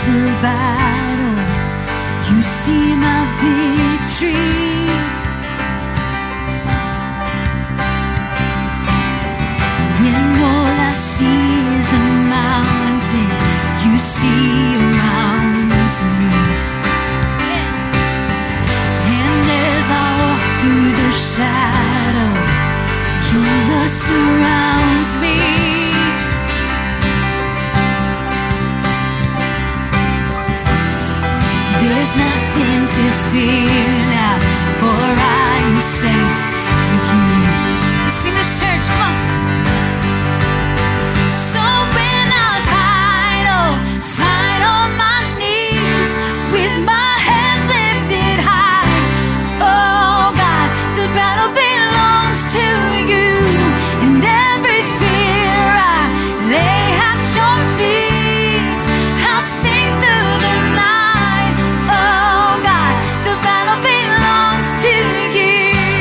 the battle. You see my victory. When all I see is a mountain, you see around me. Yes. And as I walk through the shadow, your love surrounds me. There's nothing to fear now, for I am safe with you. Let's sing this, church, come on. So when I fight on my knees, with my hands lifted high, oh God, the battle belongs to you, and every fear I lay at your feet. I'll sing through the night, oh God, the battle belongs to you.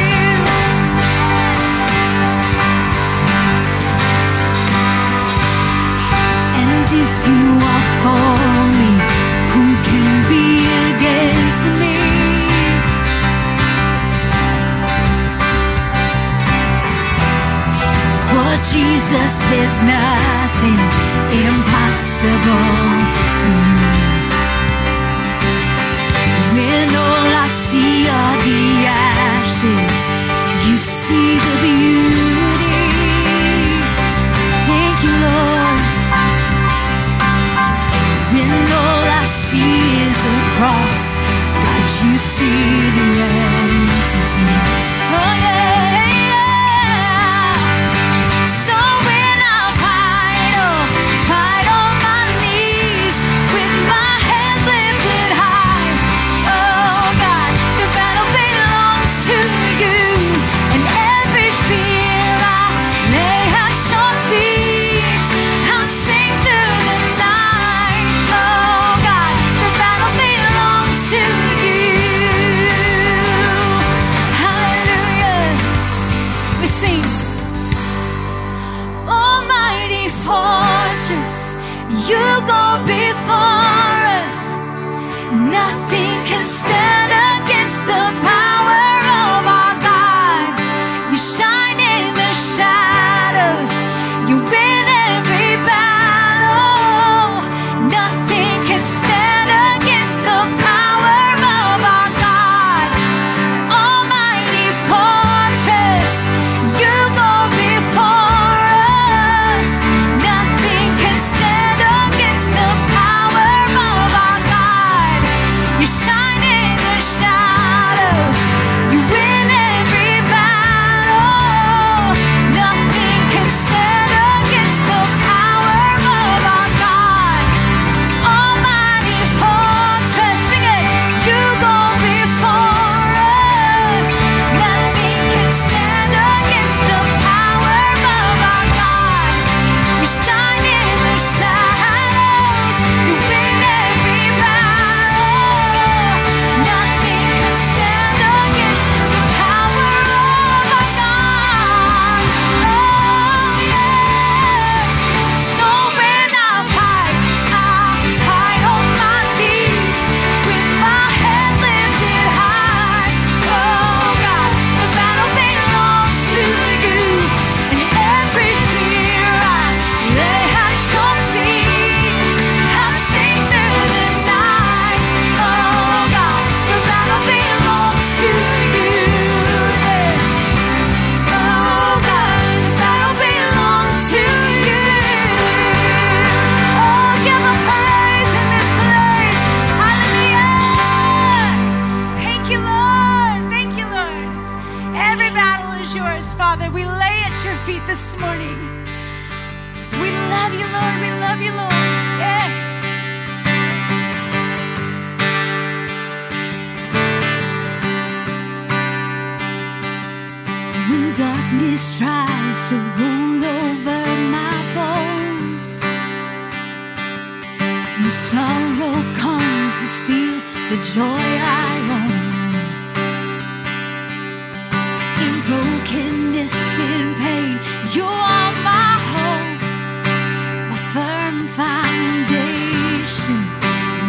And if you are for me, who can be against me? For Jesus, there's nothing impossible for you. When all I see are the ashes, you see the beauty. Thank you, Lord. When all I see is a cross, God, you see the entity. Oh yeah, yeah. So when I fight on my knees, with my hands lifted high, oh God, the battle belongs to you, and every fear I lay at your feet. I'll sing through the night, oh God, the battle belongs to you. Hallelujah. We sing. Almighty fortress, you go before us. Nothing can stand against the power of our God. You shine in the shadows, you win every battle. Nothing can stand against the power of our God. Almighty fortress, you go before us. Nothing can stand against the power of our God. You shine in the shadows, you win every battle. Nothing can stand against the power of our God. Almighty fortress, sing it. You go before us. Nothing can stand against the power of our God. You shine in the shadows, you win every battle. Nothing can stand against the power of our God. Oh yes. So when I fight on my knees, with my hands lifted high, oh God, the battle belongs to you, and every fear I lay at your feet. I'll sing through the night, oh God, the battle belongs to you. Yes. Oh God, the battle belongs to you. Oh, give a praise in this place. Hallelujah. Thank you, Lord. Thank you, Lord. Every battle is yours, Father. We lay at your feet this morning. We love you, Lord. We love you, Lord. Yes. When darkness tries to roll over my bones, when sorrow comes to steal the joy I own, in brokenness and pain, you are my hope, my firm foundation.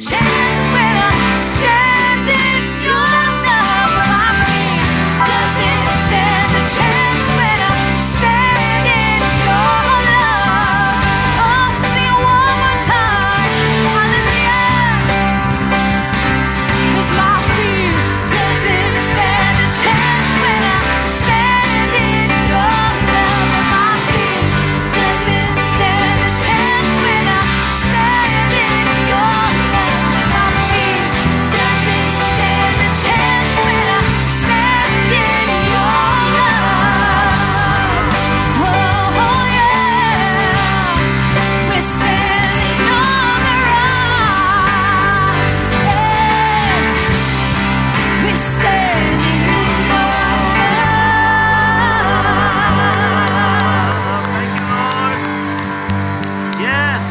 chance when I stand in your love. My fear doesn't stand a chance when I stand in your love. Oh, sing one more time, hallelujah. 'Cause my fear doesn't stand a chance when I stand in your love. My fear doesn't stand a chance when I stand in your love. My fear doesn't stand a chance when I stand in your love. Oh yeah, we're standing on the rock. Yes, we're standing in your love. Thank you, Lord. Yes.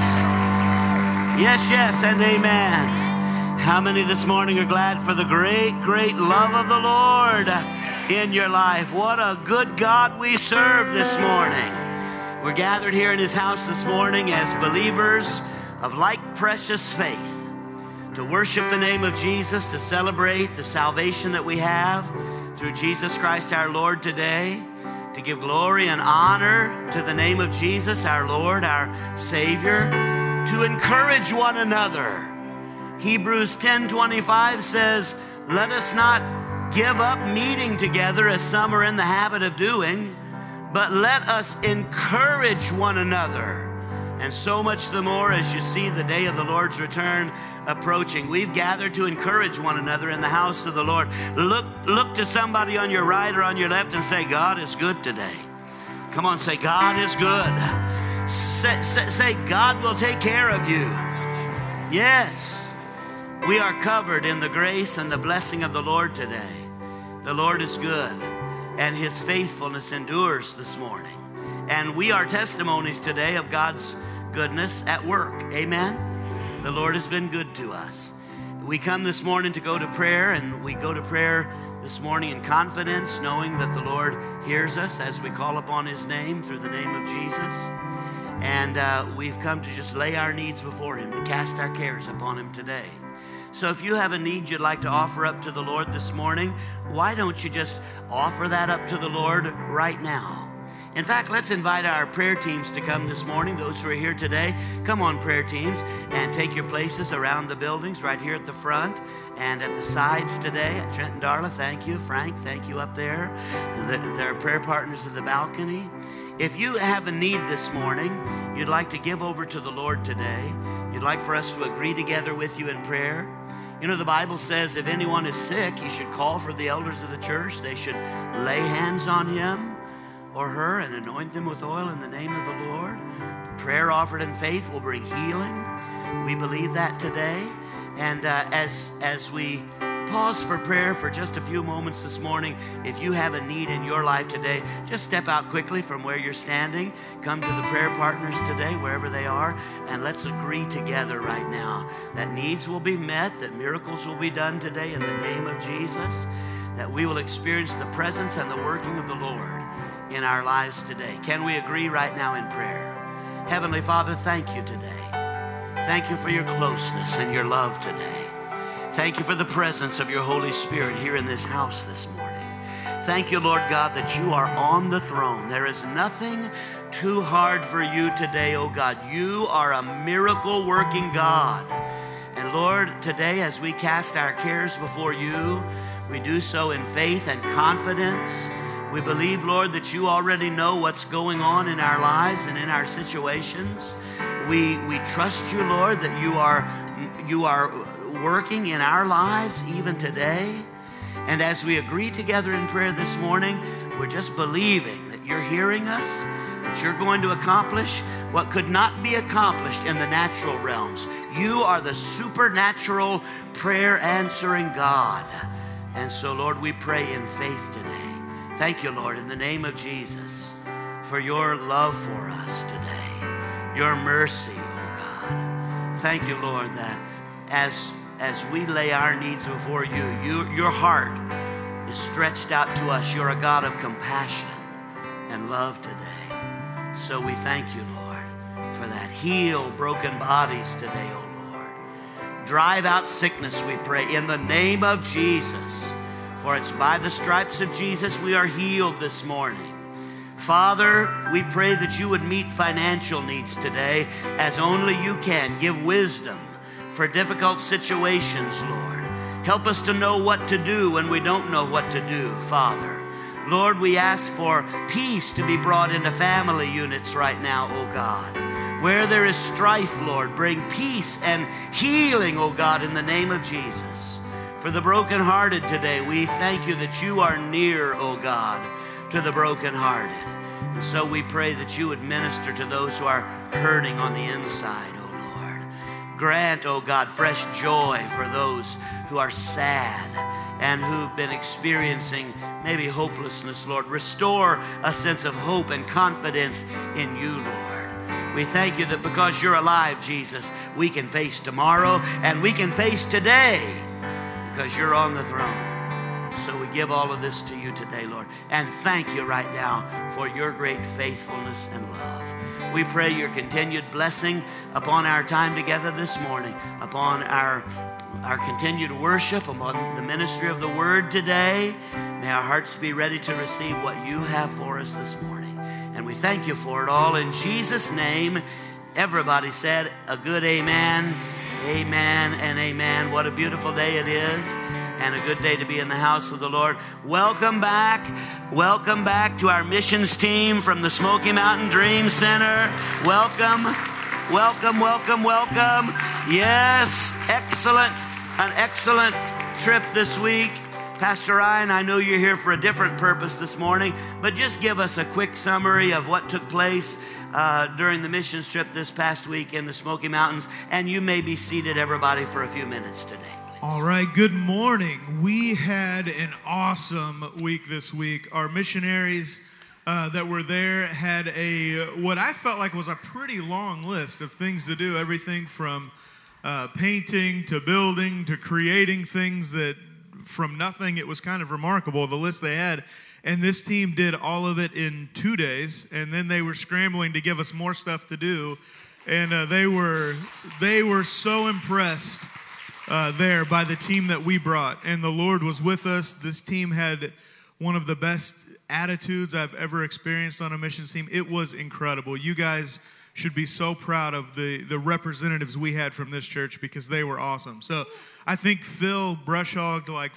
Yes, yes, and amen. How many this morning are glad for the great, great love of the Lord in your life? What a good God we serve this morning. We're gathered here in his house this morning as believers of like precious faith to worship the name of Jesus, to celebrate the salvation that we have through Jesus Christ our Lord today, to give glory and honor to the name of Jesus our Lord, our Savior, to encourage one another. Hebrews 10:25 says, let us not give up meeting together as some are in the habit of doing, but let us encourage one another. And so much the more as you see the day of the Lord's return approaching. We've gathered to encourage one another in the house of the Lord. Look to somebody on your right or on your left and say, God is good today. Come on, say, God is good. Say, God will take care of you. Yes, we are covered in the grace and the blessing of the Lord today. The Lord is good, and his faithfulness endures this morning. And we are testimonies today of God's goodness at work. Amen. The Lord has been good to us. We come this morning to go to prayer, and we go to prayer this morning in confidence, knowing that the Lord hears us as we call upon his name through the name of Jesus. And we've come to just lay our needs before him, to cast our cares upon him today. So if you have a need you'd like to offer up to the Lord this morning, why don't you just offer that up to the Lord right now? In fact, let's invite our prayer teams to come this morning, those who are here today. Come on, prayer teams, and take your places around the buildings, right here at the front and at the sides today. Trent and Darla, thank you. Frank, thank you up there. There are prayer partners in the balcony. If you have a need this morning, you'd like to give over to the Lord today, you'd like for us to agree together with you in prayer. You know, the Bible says if anyone is sick, you should call for the elders of the church. They should lay hands on him or her and anoint them with oil in the name of the Lord. Prayer offered in faith will bring healing. We believe that today. And as we pause for prayer for just a few moments this morning, if you have a need in your life today, just step out quickly from where you're standing. Come to the prayer partners today, wherever they are, and let's agree together right now that needs will be met, that miracles will be done today in the name of Jesus, that we will experience the presence and the working of the Lord in our lives today. Can we agree right now in prayer? Heavenly Father, thank you today. Thank you for your closeness and your love today. Thank you for the presence of your Holy Spirit here in this house this morning. Thank you, Lord God, that you are on the throne. There is nothing too hard for you today, oh God. You are a miracle-working God. And Lord, today as we cast our cares before you, we do so in faith and confidence. We believe, Lord, that you already know what's going on in our lives and in our situations. We trust you, Lord, that you are working in our lives even today. And as we agree together in prayer this morning, we're just believing that you're hearing us, that you're going to accomplish what could not be accomplished in the natural realms. You are the supernatural prayer answering God. And so, Lord, we pray in faith today. Thank you, Lord, in the name of Jesus, for your love for us today, your mercy, oh God. Thank you, Lord, that as we lay our needs before you, your heart is stretched out to us. You're a God of compassion and love today. So we thank you, Lord, for that. Heal broken bodies today, oh Lord. Drive out sickness, we pray, in the name of Jesus. For it's by the stripes of Jesus we are healed this morning. Father, we pray that you would meet financial needs today as only you can. Give wisdom for difficult situations, Lord. Help us to know what to do when we don't know what to do, Father. Lord, we ask for peace to be brought into family units right now, oh God. Where there is strife, Lord, bring peace and healing, oh God, in the name of Jesus. For the brokenhearted today, we thank you that you are near, oh God, to the brokenhearted. And so we pray that you would minister to those who are hurting on the inside, oh Lord. Grant, oh God, fresh joy for those who are sad and who've been experiencing maybe hopelessness, Lord. Restore a sense of hope and confidence in you, Lord. We thank you that because you're alive, Jesus, we can face tomorrow and we can face today because you're on the throne. So we give all of this to you today, Lord, and thank you right now for your great faithfulness and love. We pray your continued blessing upon our time together this morning, upon our continued worship, upon the ministry of the word today. May our hearts be ready to receive what you have for us this morning. And we thank you for it all in Jesus' name. Everybody said a good amen, amen, and amen. What a beautiful day it is, and a good day to be in the house of the Lord. Welcome back. Welcome back to our missions team from the Smoky Mountain Dream Center. Welcome, welcome, welcome, welcome. Yes, excellent, an excellent trip this week. Pastor Ryan, I know you're here for a different purpose this morning, but just give us a quick summary of what took place during the missions trip this past week in the Smoky Mountains, and you may be seated, everybody, for a few minutes today. All right, good morning. We had an awesome week this week. Our missionaries that were there had what I felt like was a pretty long list of things to do, everything from painting to building to creating things that from nothing. It was kind of remarkable, the list they had. And this team did all of it in 2 days, and then they were scrambling to give us more stuff to do. And they were so impressed there by the team that we brought. And the Lord was with us. This team had one of the best attitudes I've ever experienced on a missions team. It was incredible. You guys should be so proud of the representatives we had from this church because they were awesome. So I think Phil brush hogged like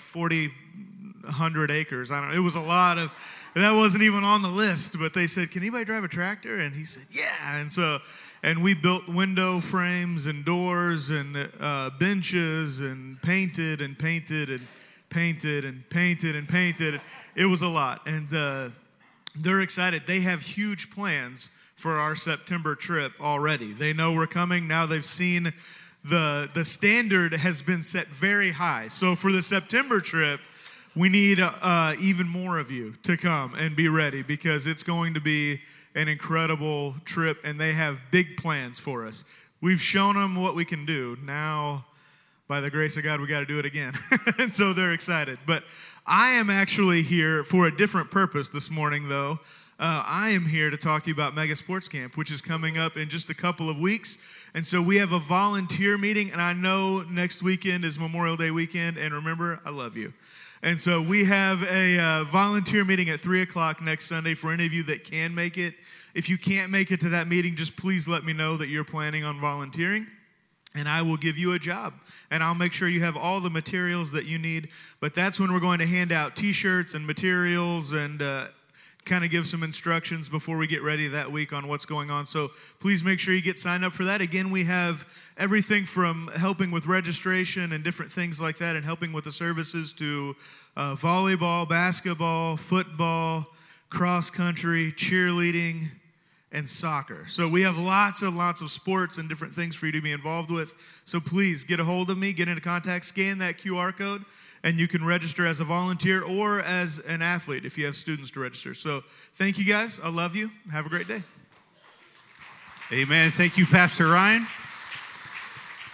4,100 acres. I don't know. It was a lot of, that wasn't even on the list, but they said, can anybody drive a tractor? And he said, yeah. And we built window frames and doors and benches and painted and painted and painted and painted and painted. It was a lot. And they're excited. They have huge plans for our September trip already. They know we're coming. Now they've seen the standard has been set very high. So for the September trip, we need even more of you to come and be ready because it's going to be an incredible trip, and they have big plans for us. We've shown them what we can do. Now, by the grace of God, we got to do it again. And so they're excited. But I am actually here for a different purpose this morning, though. I am here to talk to you about Mega Sports Camp, which is coming up in just a couple of weeks. And so we have a volunteer meeting, and I know next weekend is Memorial Day weekend, and remember, I love you. And so we have a volunteer meeting at 3 o'clock next Sunday for any of you that can make it. If you can't make it to that meeting, just please let me know that you're planning on volunteering, and I will give you a job. And I'll make sure you have all the materials that you need. But that's when we're going to hand out T-shirts and materials and kind of give some instructions before we get ready that week on what's going on. So please make sure you get signed up for that. Again, we have everything from helping with registration and different things like that and helping with the services to volleyball, basketball, football, cross country, cheerleading, and soccer. So we have lots and lots of sports and different things for you to be involved with. So please get a hold of me, get into contact, scan that QR code, and you can register as a volunteer or as an athlete if you have students to register. So thank you guys. I love you. Have a great day. Amen. Thank you, Pastor Ryan.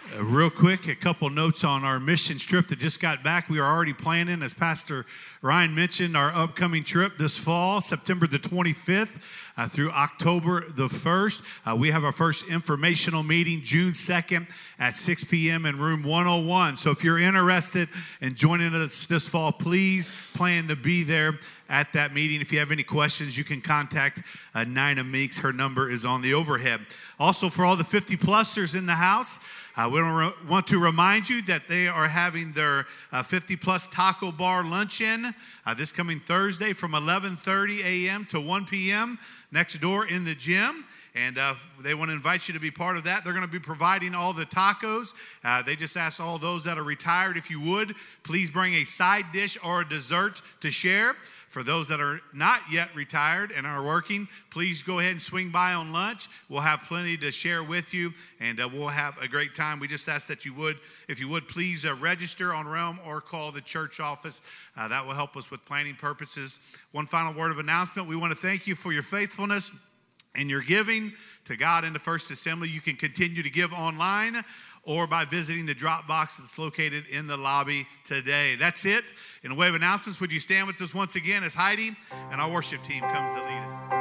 Real quick, a couple notes on our mission trip that just got back. We are already planning, as Pastor Ryan mentioned, our upcoming trip this fall, September the 25th through October the 1st. We have our first informational meeting June 2nd at 6 p.m. in room 101. So if you're interested in joining us this fall, please plan to be there at that meeting. If you have any questions, you can contact Nina Meeks. Her number is on the overhead. Also, for all the 50-plussers in the house, we want to remind you that they are having their 50-plus taco bar luncheon this coming Thursday from 11:30 a.m. to 1 p.m. next door in the gym. And they want to invite you to be part of that. They're going to be providing all the tacos. They just ask all those that are retired, if you would, please bring a side dish or a dessert to share. For those that are not yet retired and are working, please go ahead and swing by on lunch. We'll have plenty to share with you, and we'll have a great time. We just ask that you would, if you would, please register on Realm or call the church office. That will help us with planning purposes. One final word of announcement. We want to thank you for your faithfulness and your giving to God and the First Assembly. You can continue to give online or by visiting the drop box that's located in the lobby today. That's it. In a way of announcements, would you stand with us once again as Heidi and our worship team comes to lead us?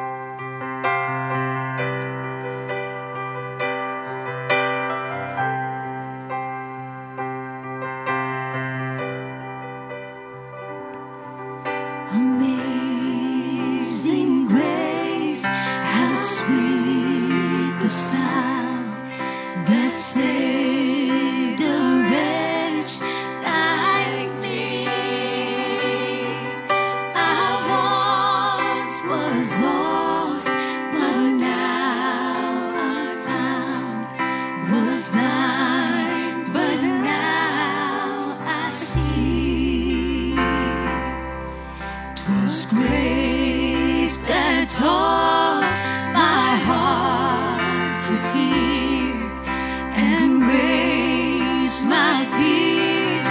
Amazing grace, how sweet the sound that saved a wretch like me. I once was lost, but now I'm found. Was blind, but now I see. 'Twas grace that taught my heart to fear, and grace my fears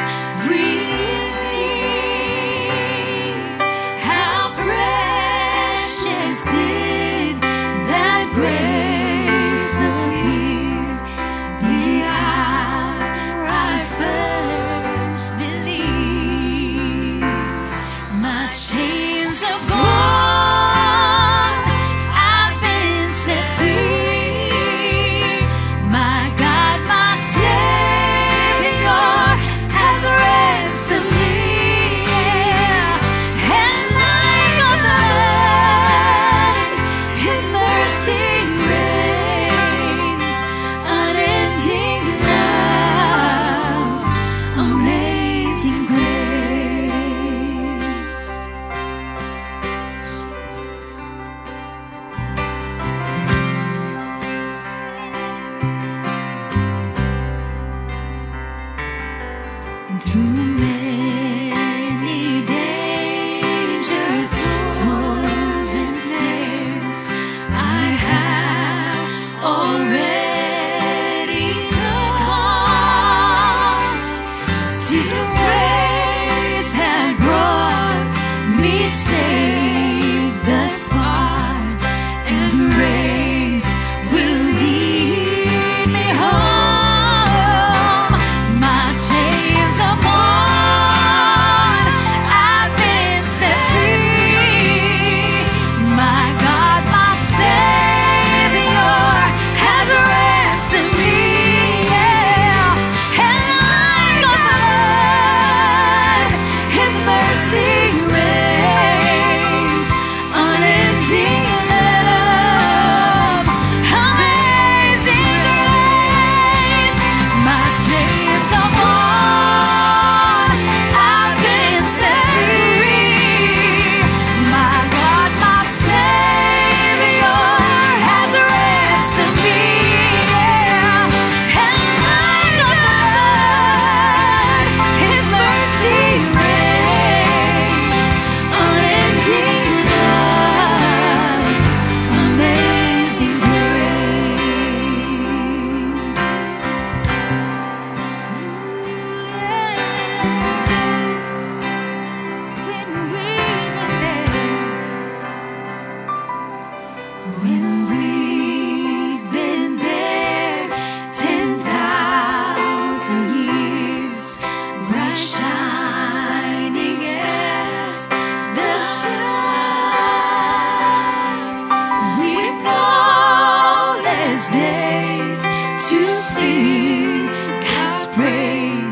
relieved. How precious did that grace appear the hour I first believed. My chains are gone, I've been set free. My God, my Savior has ransomed me. And like a flood, His mercy reigns. Unending love, amazing grace. And through many dangers, toils and snares, I have already come. 'Tis grace had brought me safe thus far, and grace will lead me home. My chains are gone, I've been set free. My God, my Savior has ransomed me. Yeah. And like a flood, His mercy reigns.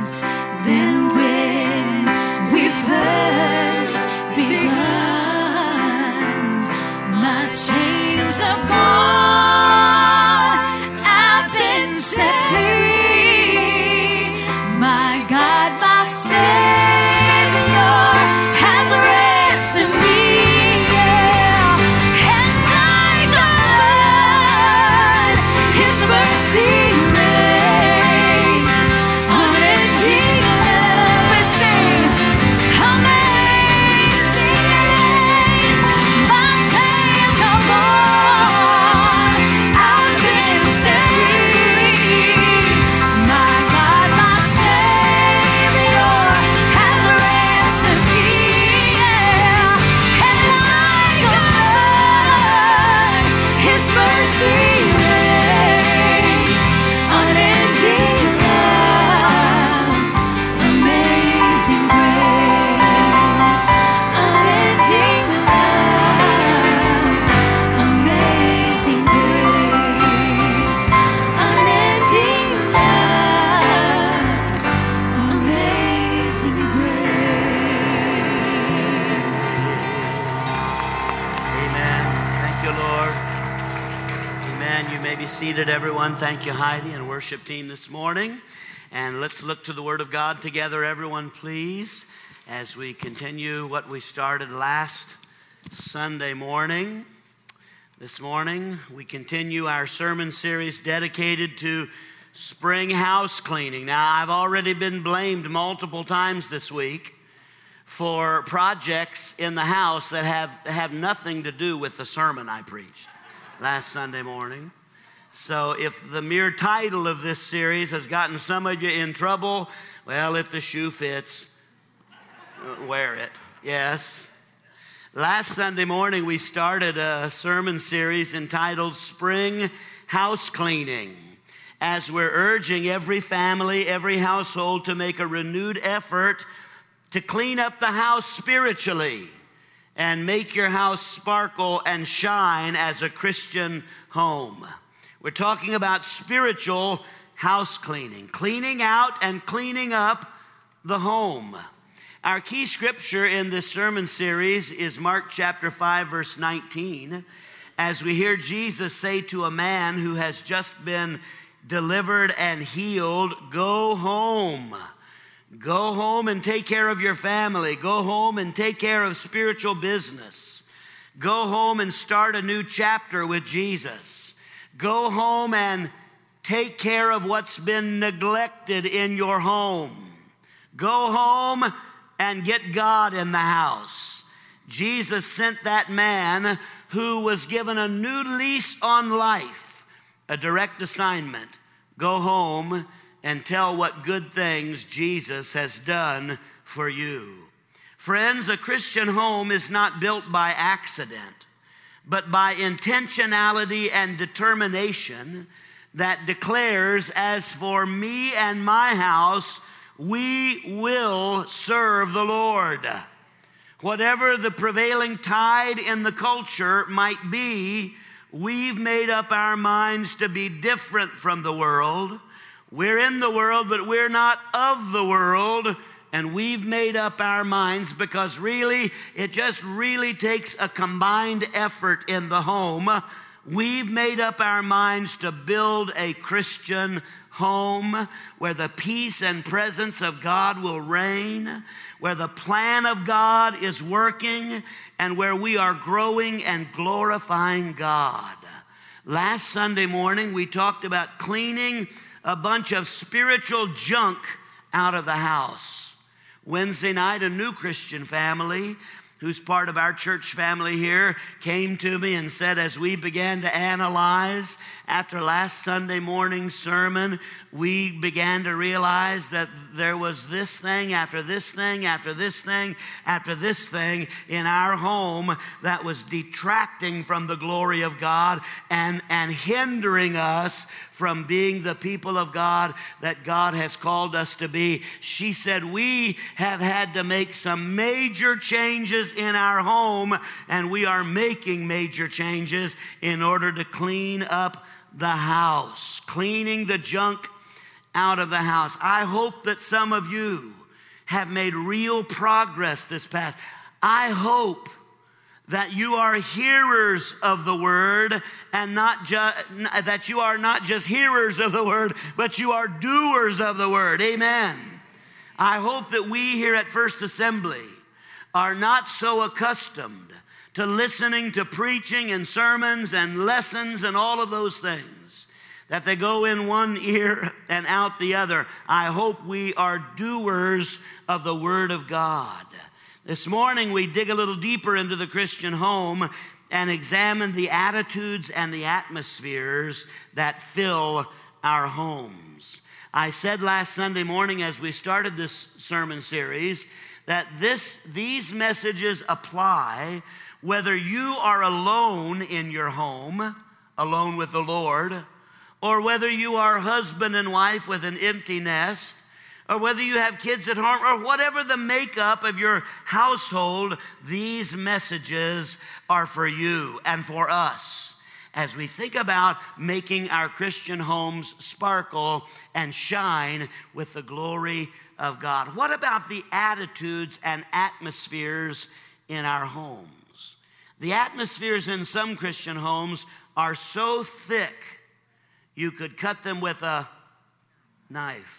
than when we first begun. My chains are gone, I've been set free. My God, my Savior has ransomed me. Yeah. And like a flood, His mercy reigns, unending love. We sing, amazing grace. My chains are gone, I've been set free. My God, my Savior has ransomed me. Yeah. And like a flood, His mercy reigns, unending love, amazing grace, unending love, amazing grace, unending love, amazing grace. Amen. Thank you, Lord. Amen. You may be seated, everyone. Thank you, Heidi and worship team this morning. And let's look to the Word of God together, everyone, please, as we continue what we started last Sunday morning. This morning, we continue our sermon series dedicated to spring house cleaning. Now, I've already been blamed multiple times this week for projects in the house that have nothing to do with the sermon I preached last Sunday morning. So if the mere title of this series has gotten some of you in trouble, well, if the shoe fits, wear it. Yes. Last Sunday morning, we started a sermon series entitled Spring House Cleaning, as we're urging every family, every household to make a renewed effort to clean up the house spiritually and make your house sparkle and shine as a Christian home. We're talking about spiritual house cleaning, cleaning out and cleaning up the home. Our key scripture in this sermon series is Mark chapter 5, verse 19, as we hear Jesus say to a man who has just been delivered and healed, go home. Go home and take care of your family. Go home and take care of spiritual business. Go home and start a new chapter with Jesus. Go home and take care of what's been neglected in your home. Go home and get God in the house. Jesus sent that man who was given a new lease on life, a direct assignment. Go home and tell what good things Jesus has done for you. Friends, a Christian home is not built by accident, but by intentionality and determination that declares, as for me and my house, we will serve the Lord. Whatever the prevailing tide in the culture might be, we've made up our minds to be different from the world. We're in the world, but we're not of the world. And we've made up our minds because really, it just really takes a combined effort in the home. We've made up our minds to build a Christian home where the peace and presence of God will reign, where the plan of God is working, and where we are growing and glorifying God. Last Sunday morning, we talked about cleaning a bunch of spiritual junk out of the house. Wednesday night, a new Christian family who's part of our church family here came to me and said, as we began to analyze after last Sunday morning's sermon, we began to realize that there was this thing after this thing after this thing after this thing in our home that was detracting from the glory of God and hindering us from being the people of God that God has called us to be. She said, we have had to make some major changes in our home, and we are making major changes in order to clean up the house, cleaning the junk out of the house. I hope that some of you have made real progress this past. I hope that you are hearers of the word and that you are not just hearers of the word, but you are doers of the word. Amen. I hope that we here at First Assembly are not so accustomed to listening to preaching and sermons and lessons and all of those things that they go in one ear and out the other. I hope we are doers of the word of God. This morning, we dig a little deeper into the Christian home and examine the attitudes and the atmospheres that fill our homes. I said last Sunday morning as we started this sermon series that these messages apply whether you are alone in your home, alone with the Lord, or whether you are husband and wife with an empty nest, or whether you have kids at home, or whatever the makeup of your household, these messages are for you and for us as we think about making our Christian homes sparkle and shine with the glory of God. What about the attitudes and atmospheres in our homes? The atmospheres in some Christian homes are so thick you could cut them with a knife.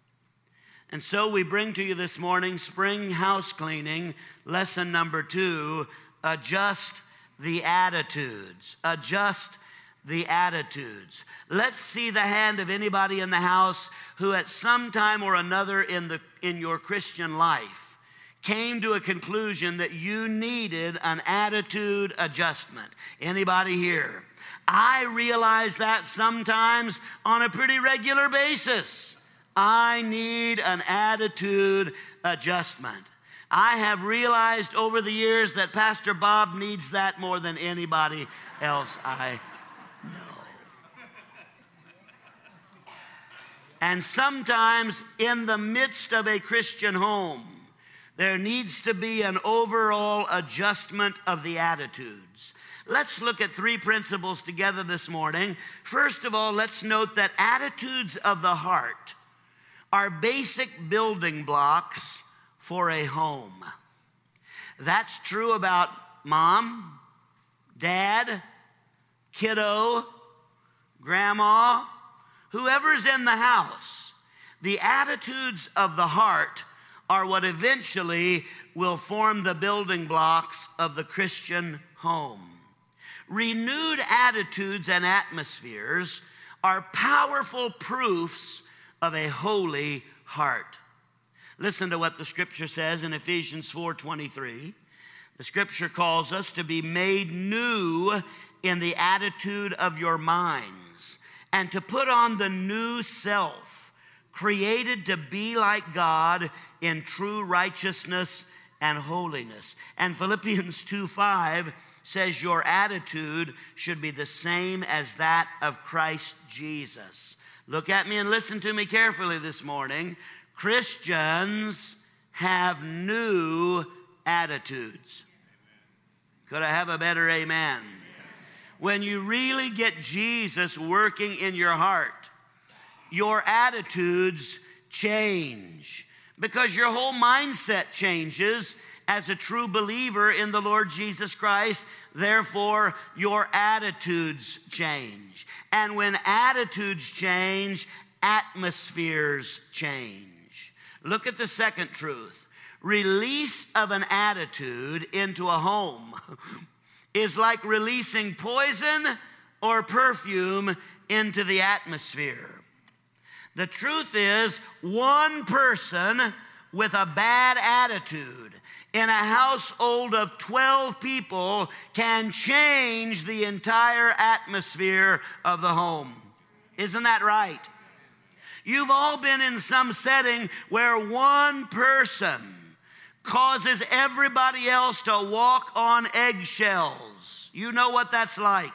And so we bring to you this morning, spring house cleaning, lesson number 2, adjust the attitudes. Adjust the attitudes. Let's see the hand of anybody in the house who at some time or another in your Christian life came to a conclusion that you needed an attitude adjustment. Anybody here? I realize that sometimes on a pretty regular basis. I need an attitude adjustment. I have realized over the years that Pastor Bob needs that more than anybody else I know. And sometimes in the midst of a Christian home, there needs to be an overall adjustment of the attitudes. Let's look at 3 principles together this morning. First of all, let's note that attitudes of the heart are basic building blocks for a home. That's true about mom, dad, kiddo, grandma, whoever's in the house. The attitudes of the heart are what eventually will form the building blocks of the Christian home. Renewed attitudes and atmospheres are powerful proofs of a holy heart. Listen to what the scripture says in Ephesians 4:23. The scripture calls us to be made new in the attitude of your minds and to put on the new self, created to be like God in true righteousness and holiness. And Philippians 2:5 says your attitude should be the same as that of Christ Jesus. Look at me and listen to me carefully this morning. Christians have new attitudes. Could I have a better amen? When you really get Jesus working in your heart, your attitudes change because your whole mindset changes as a true believer in the Lord Jesus Christ. Therefore, your attitudes change. And when attitudes change, atmospheres change. Look at the second truth. Release of an attitude into a home is like releasing poison or perfume into the atmosphere. The truth is, one person with a bad attitude in a household of 12 people can change the entire atmosphere of the home. Isn't that right? You've all been in some setting where one person causes everybody else to walk on eggshells. You know what that's like.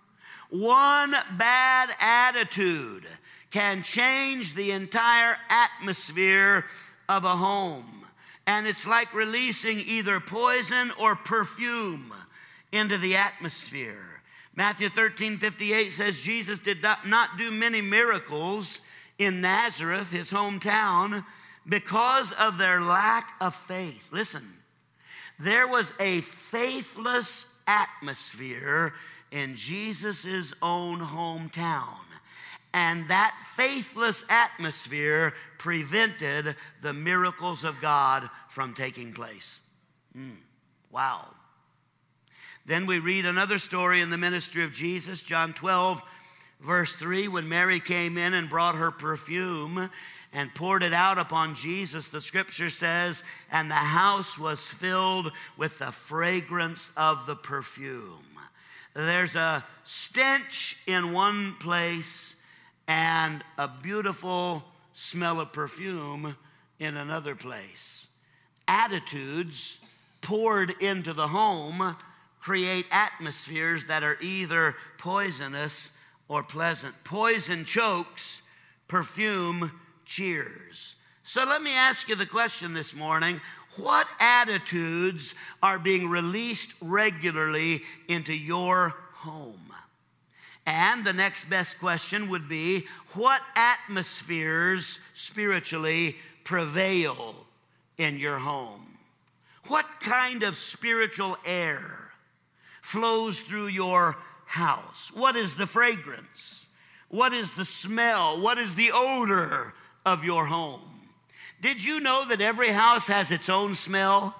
One bad attitude can change the entire atmosphere of a home. And it's like releasing either poison or perfume into the atmosphere. Matthew 13:58 says Jesus did not do many miracles in Nazareth, his hometown, because of their lack of faith. Listen, there was a faithless atmosphere in Jesus' own hometown. And that faithless atmosphere prevented the miracles of God from taking place. Wow. Then we read another story in the ministry of Jesus, John 12, verse 3, when Mary came in and brought her perfume and poured it out upon Jesus, the scripture says, and the house was filled with the fragrance of the perfume. There's a stench in one place and a beautiful smell of perfume in another place. Attitudes poured into the home create atmospheres that are either poisonous or pleasant. Poison chokes, perfume cheers. So let me ask you the question this morning. What attitudes are being released regularly into your home? And the next best question would be, what atmospheres spiritually prevail in your home? What kind of spiritual air flows through your house? What is the fragrance? What is the smell? What is the odor of your home? Did you know that every house has its own smell?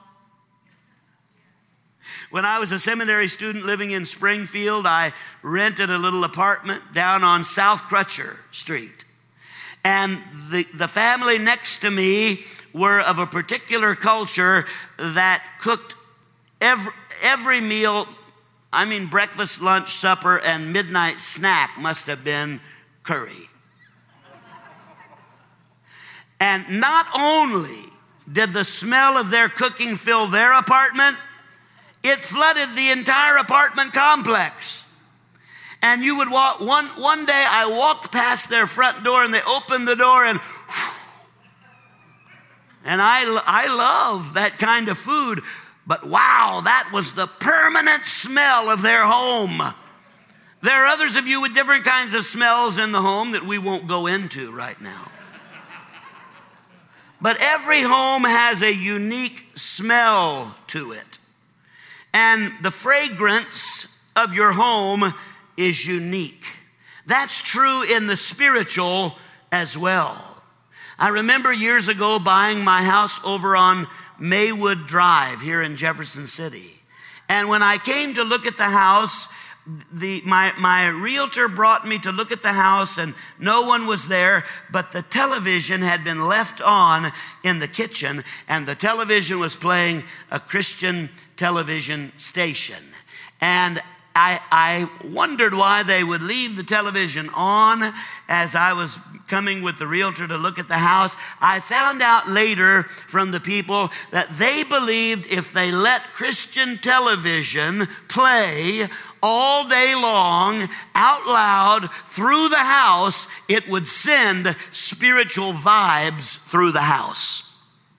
When I was a seminary student living in Springfield, I rented a little apartment down on South Crutcher Street. And the family next to me were of a particular culture that cooked every meal. I mean, breakfast, lunch, supper, and midnight snack must have been curry. And not only did the smell of their cooking fill their apartment, it flooded the entire apartment complex. And you would walk, one day I walked past their front door and they opened the door and I love that kind of food, but wow, that was the permanent smell of their home. There are others of you with different kinds of smells in the home that we won't go into right now. But every home has a unique smell to it. And the fragrance of your home is unique. That's true in the spiritual as well. I remember years ago buying my house over on Maywood Drive here in Jefferson City. And when I came to look at the house, my realtor brought me to look at the house and no one was there, but the television had been left on in the kitchen and the television was playing a Christian television station. And I wondered why they would leave the television on as I was coming with the realtor to look at the house. I found out later from the people that they believed if they let Christian television play all day long, out loud, through the house, it would send spiritual vibes through the house.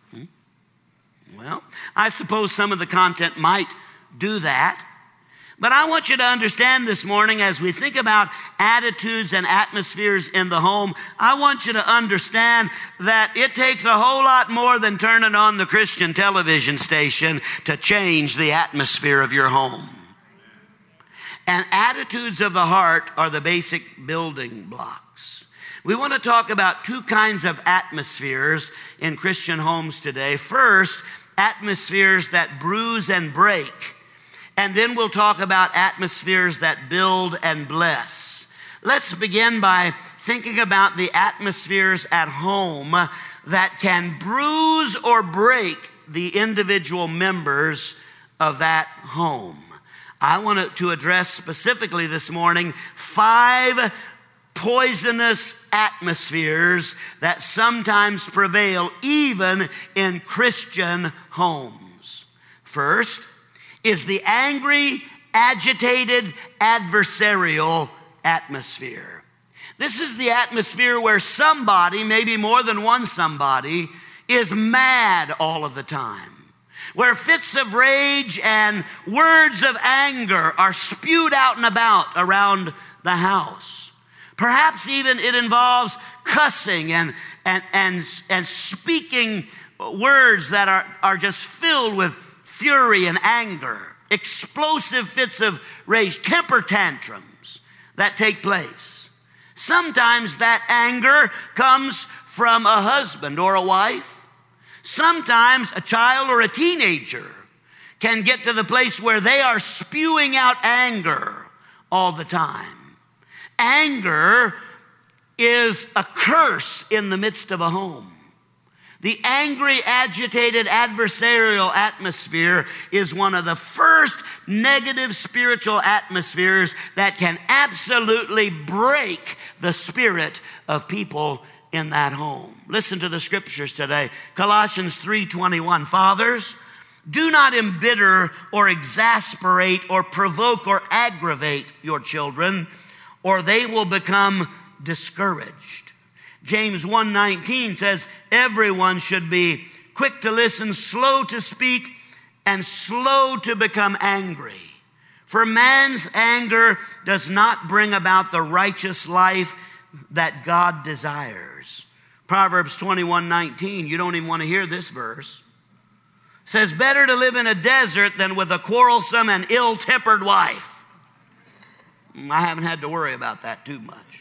Well, I suppose some of the content might do that. But I want you to understand this morning as we think about attitudes and atmospheres in the home, I want you to understand that it takes a whole lot more than turning on the Christian television station to change the atmosphere of your home. And attitudes of the heart are the basic building blocks. We want to talk about two kinds of atmospheres in Christian homes today. First, atmospheres that bruise and break. And then we'll talk about atmospheres that build and bless. Let's begin by thinking about the atmospheres at home that can bruise or break the individual members of that home. I want to address specifically this morning 5 poisonous atmospheres that sometimes prevail even in Christian homes. First is the angry, agitated, adversarial atmosphere. This is the atmosphere where somebody, maybe more than one somebody, is mad all of the time. Where fits of rage and words of anger are spewed out and about around the house. Perhaps even it involves cussing and speaking words that are just filled with fury and anger, explosive fits of rage, temper tantrums that take place. Sometimes that anger comes from a husband or a wife. Sometimes a child or a teenager can get to the place where they are spewing out anger all the time. Anger is a curse in the midst of a home. The angry, agitated, adversarial atmosphere is one of the first negative spiritual atmospheres that can absolutely break the spirit of people in that home. Listen to the scriptures today. Colossians 3:21. Fathers, do not embitter or exasperate or provoke or aggravate your children, or they will become discouraged. James 1:19 says, everyone should be quick to listen, slow to speak, and slow to become angry. For man's anger does not bring about the righteous life that God desires. Proverbs 21:19, you don't even want to hear this verse. Says, better to live in a desert than with a quarrelsome and ill-tempered wife. I haven't had to worry about that too much.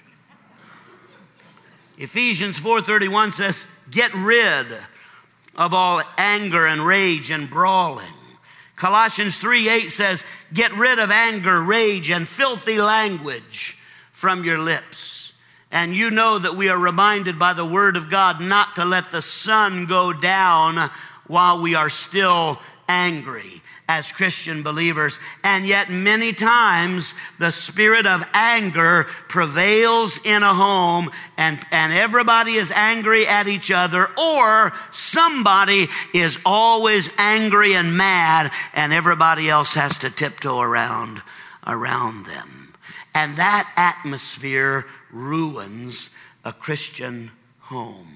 Ephesians 4:31 says, get rid of all anger and rage and brawling. Colossians 3:8 says, get rid of anger, rage, and filthy language from your lips. And you know that we are reminded by the word of God not to let the sun go down while we are still angry as Christian believers. And yet many times the spirit of anger prevails in a home, and everybody is angry at each other, or somebody is always angry and mad and everybody else has to tiptoe around them. And that atmosphere ruins a Christian home.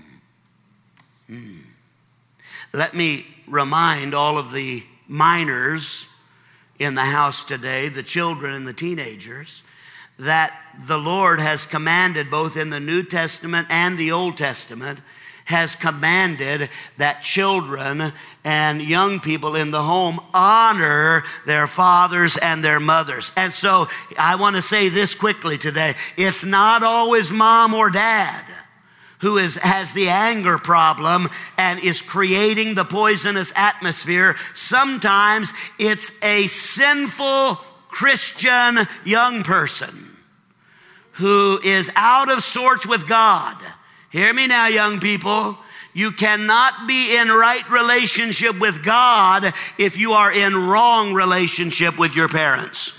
Let me remind all of the minors in the house today, the children and the teenagers, that the Lord has commanded, both in the New Testament and the Old Testament, has commanded that children and young people in the home honor their fathers and their mothers. And so I want to say this quickly today. It's not always mom or dad who has the anger problem and is creating the poisonous atmosphere. Sometimes it's a sinful Christian young person who is out of sorts with God. Hear me now, young people. You cannot be in right relationship with God if you are in wrong relationship with your parents.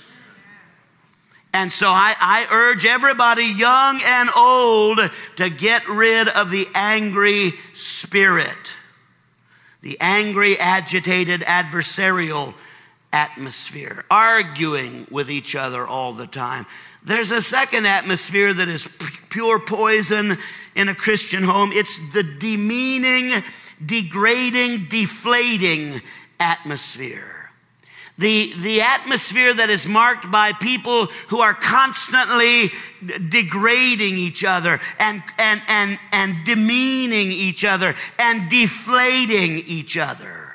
And so I urge everybody, young and old, to get rid of the angry spirit, the angry, agitated, adversarial atmosphere, arguing with each other all the time. There's a second atmosphere that is pure poison in a Christian home. It's the demeaning, degrading, deflating atmosphere. The atmosphere that is marked by people who are constantly degrading each other and demeaning each other and deflating each other.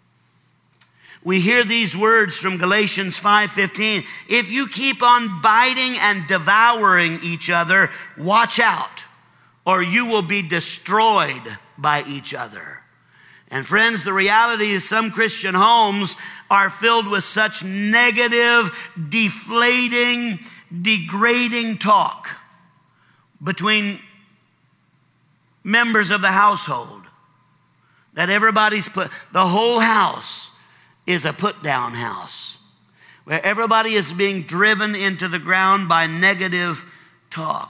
We hear these words from Galatians 5:15. If you keep on biting and devouring each other, watch out, or you will be destroyed by each other. And friends, the reality is some Christian homes are filled with such negative, deflating, degrading talk between members of the household that the whole house is a put-down house where everybody is being driven into the ground by negative talk.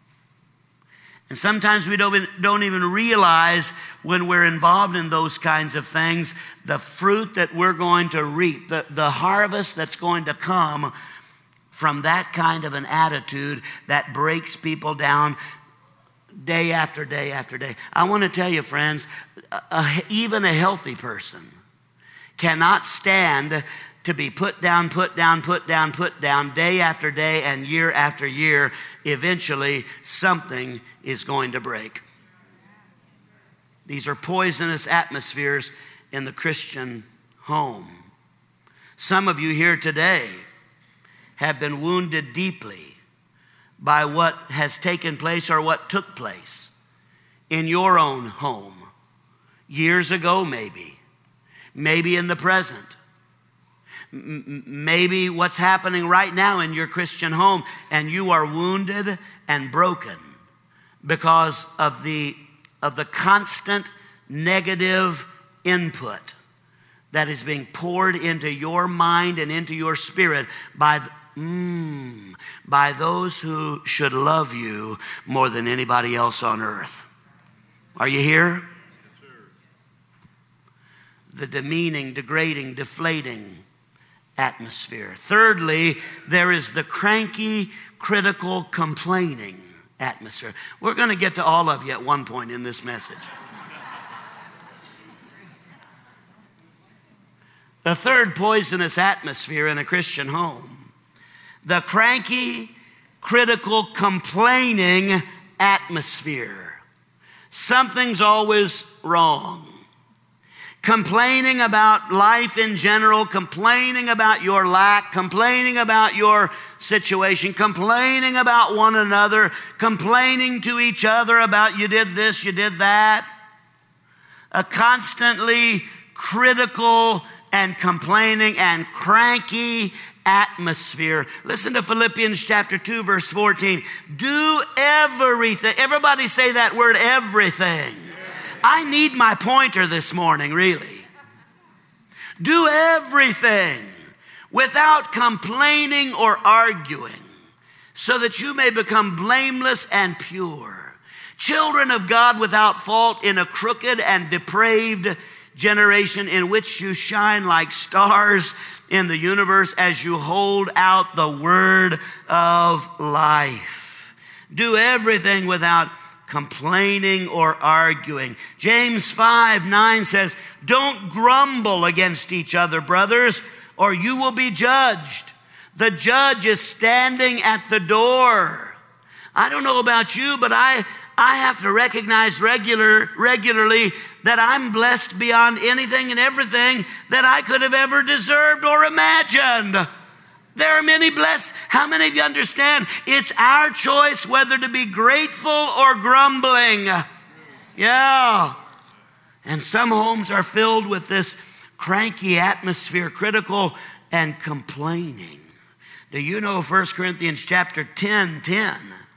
And sometimes we don't even realize when we're involved in those kinds of things, the fruit that we're going to reap, the harvest that's going to come from that kind of an attitude that breaks people down day after day after day. I want to tell you, friends, even a healthy person cannot stand to be put down, put down, put down, put down, day after day and year after year, eventually something is going to break. These are poisonous atmospheres in the Christian home. Some of you here today have been wounded deeply by what has taken place or what took place in your own home. Years ago, maybe in the present. Maybe what's happening right now in your Christian home, and you are wounded and broken because of the constant negative input that is being poured into your mind and into your spirit by those who should love you more than anybody else on earth. Are you here? The demeaning, degrading, deflating atmosphere. Thirdly, there is the cranky, critical, complaining atmosphere. We're going to get to all of you at one point in this message. The third poisonous atmosphere in a Christian home, the cranky, critical, complaining atmosphere. Something's always wrong. Complaining about life in general, complaining about your lack, complaining about your situation, complaining about one another, complaining to each other about you did this, you did that. A constantly critical and complaining and cranky atmosphere. Listen to Philippians chapter 2, verse 14. Do everything. Everybody say that word, everything. I need my pointer this morning, really. Do everything without complaining or arguing, so that you may become blameless and pure, children of God without fault in a crooked and depraved generation, in which you shine like stars in the universe as you hold out the word of life. Do everything without complaining or arguing. James 5:9 says, don't grumble against each other, brothers, or you will be judged. The judge is standing at the door. I don't know about you, but I have to recognize regularly that I'm blessed beyond anything and everything that I could have ever deserved or imagined. There are many blessed. How many of you understand it's our choice whether to be grateful or grumbling? Yeah. And some homes are filled with this cranky atmosphere, critical and complaining. Do you know 1 Corinthians chapter 10:10?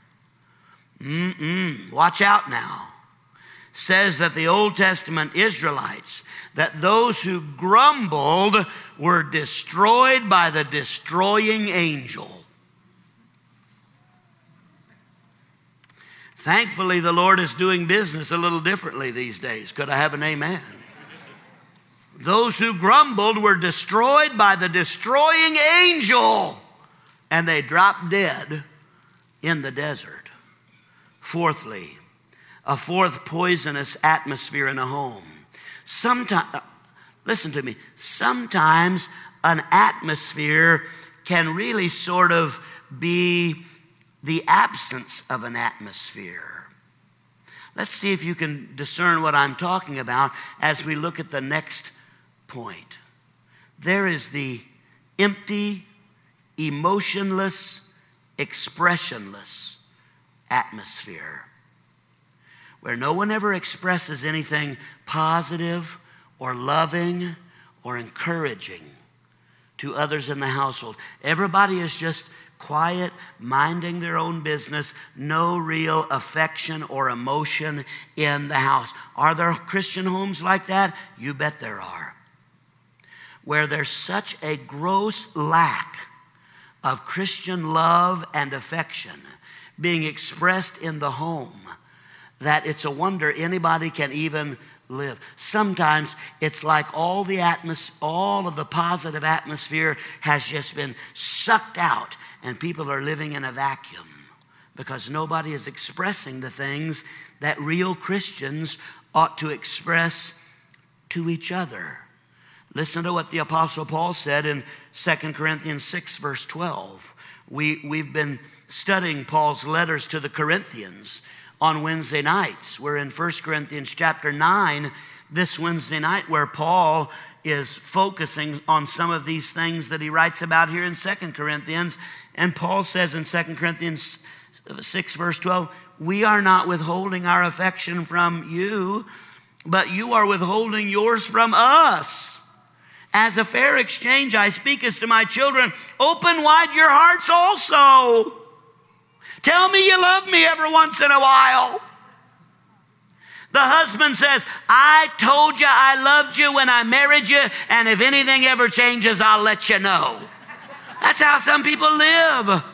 Watch out now. Says that the Old Testament Israelites, that those who grumbled were destroyed by the destroying angel. Thankfully, the Lord is doing business a little differently these days. Could I have an amen? Those who grumbled were destroyed by the destroying angel, and they dropped dead in the desert. Fourthly, a fourth poisonous atmosphere in a home. Listen to me. Sometimes an atmosphere can really sort of be the absence of an atmosphere. Let's see if you can discern what I'm talking about as we look at the next point. There is the empty, emotionless, expressionless atmosphere, where no one ever expresses anything positive or loving or encouraging to others in the household. Everybody is just quiet, minding their own business, no real affection or emotion in the house. Are there Christian homes like that? You bet there are. Where there's such a gross lack of Christian love and affection being expressed in the home, that it's a wonder anybody can even live. Sometimes it's like all of the positive atmosphere has just been sucked out, and people are living in a vacuum because nobody is expressing the things that real Christians ought to express to each other. Listen to what the Apostle Paul said in 2 Corinthians 6, verse 12. We've been studying Paul's letters to the Corinthians on Wednesday nights. We're in 1 Corinthians chapter 9 this Wednesday night, where Paul is focusing on some of these things that he writes about here in 2 Corinthians. And Paul says in 2 Corinthians 6, verse 12, we are not withholding our affection from you, but you are withholding yours from us. As a fair exchange, I speak as to my children, open wide your hearts also. Tell me you love me every once in a while. The husband says, I told you I loved you when I married you, and if anything ever changes, I'll let you know. That's how some people live.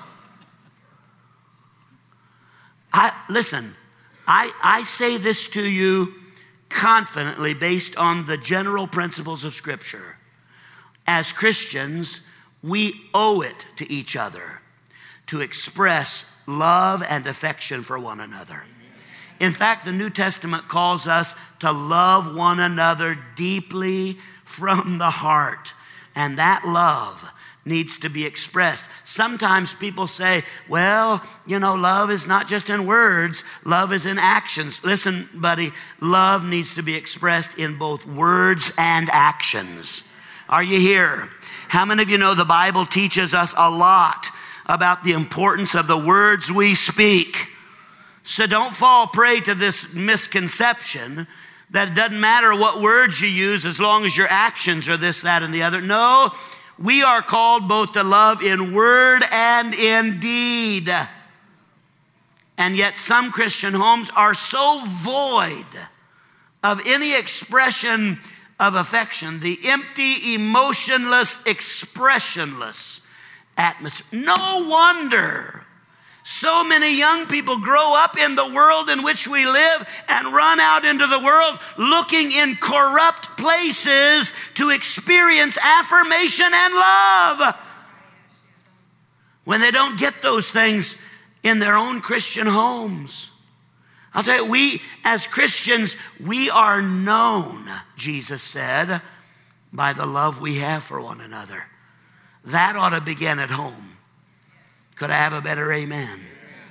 I say this to you confidently based on the general principles of Scripture. As Christians, we owe it to each other to express love and affection for one another. In fact, the New Testament calls us to love one another deeply from the heart. And that love needs to be expressed. Sometimes people say, well, love is not just in words, love is in actions. Listen, buddy, love needs to be expressed in both words and actions. Are you here? How many of you know the Bible teaches us a lot about the importance of the words we speak? So don't fall prey to this misconception that it doesn't matter what words you use as long as your actions are this, that, and the other. No, we are called both to love in word and in deed. And yet some Christian homes are so void of any expression of affection, the empty, emotionless, expressionless atmosphere. No wonder so many young people grow up in the world in which we live and run out into the world looking in corrupt places to experience affirmation and love, when they don't get those things in their own Christian homes. I'll tell you, we as Christians, we are known, Jesus said, by the love we have for one another. That ought to begin at home. Could I have a better amen?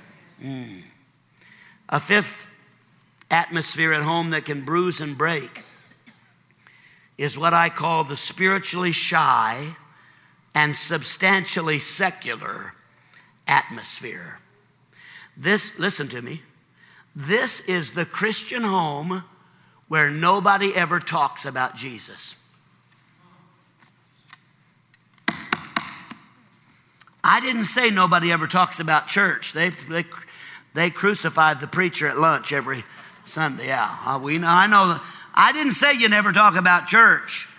A fifth atmosphere at home that can bruise and break is what I call the spiritually shy and substantially secular atmosphere. Listen to me. This is the Christian home where nobody ever talks about Jesus. I didn't say nobody ever talks about church. They crucified the preacher at lunch every Sunday. Yeah, I know. I didn't say you never talk about church.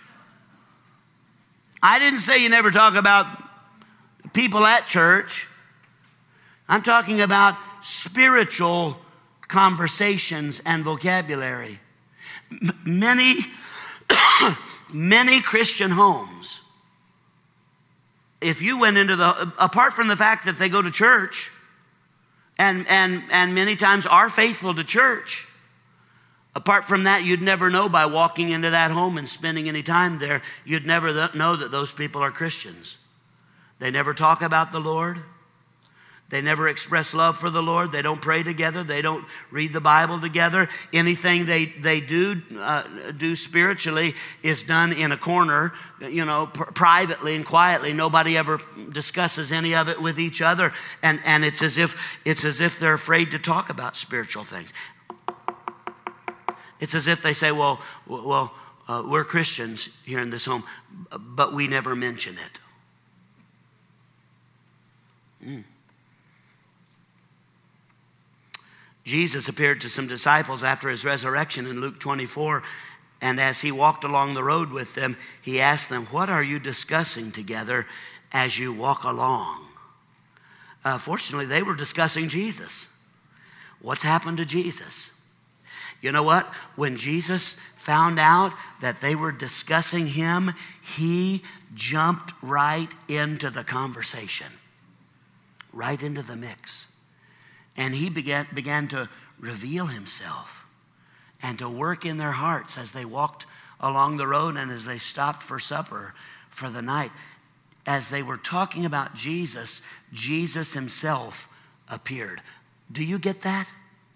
I didn't say you never talk about people at church. I'm talking about spiritual conversations and vocabulary. Many Christian homes, if you went into apart from the fact that they go to church and many times are faithful to church, apart from that, you'd never know by walking into that home and spending any time there, you'd never know that those people are Christians. They never talk about the Lord. They never express love for the Lord. They don't pray together. They don't read the Bible together. Anything they do spiritually is done in a corner, privately and quietly. Nobody ever discusses any of it with each other, and it's as if they're afraid to talk about spiritual things. It's as if they say, well, we're Christians here in this home, but we never mention it. Jesus appeared to some disciples after his resurrection in Luke 24, and as he walked along the road with them, he asked them, what are you discussing together as you walk along? Fortunately, they were discussing Jesus. What's happened to Jesus? You know what? When Jesus found out that they were discussing him, he jumped right into the conversation, right into the mix. And he began to reveal himself and to work in their hearts as they walked along the road, and as they stopped for supper for the night, as they were talking about Jesus, Jesus himself appeared. Do you get that?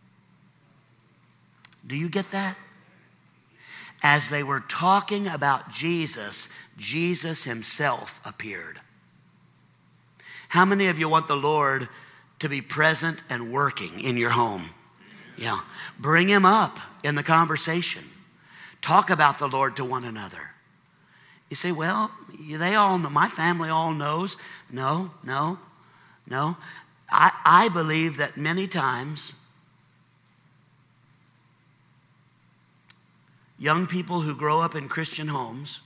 Do you get that? As they were talking about Jesus, Jesus himself appeared. How many of you want the Lord to be present and working in your home? Yeah. Bring him up in the conversation. Talk about the Lord to one another. You say, well, they all know, my family all knows. No. I believe that many times young people who grow up in Christian homes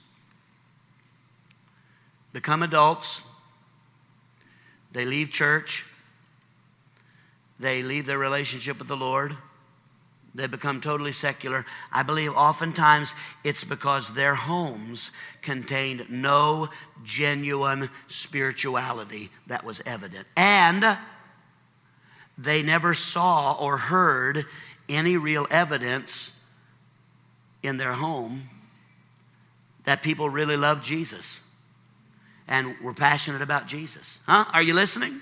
become adults, they leave church, they leave their relationship with the Lord, they become totally secular. I believe oftentimes it's because their homes contained no genuine spirituality that was evident. And they never saw or heard any real evidence in their home that people really loved Jesus and were passionate about Jesus. Huh? Are you listening?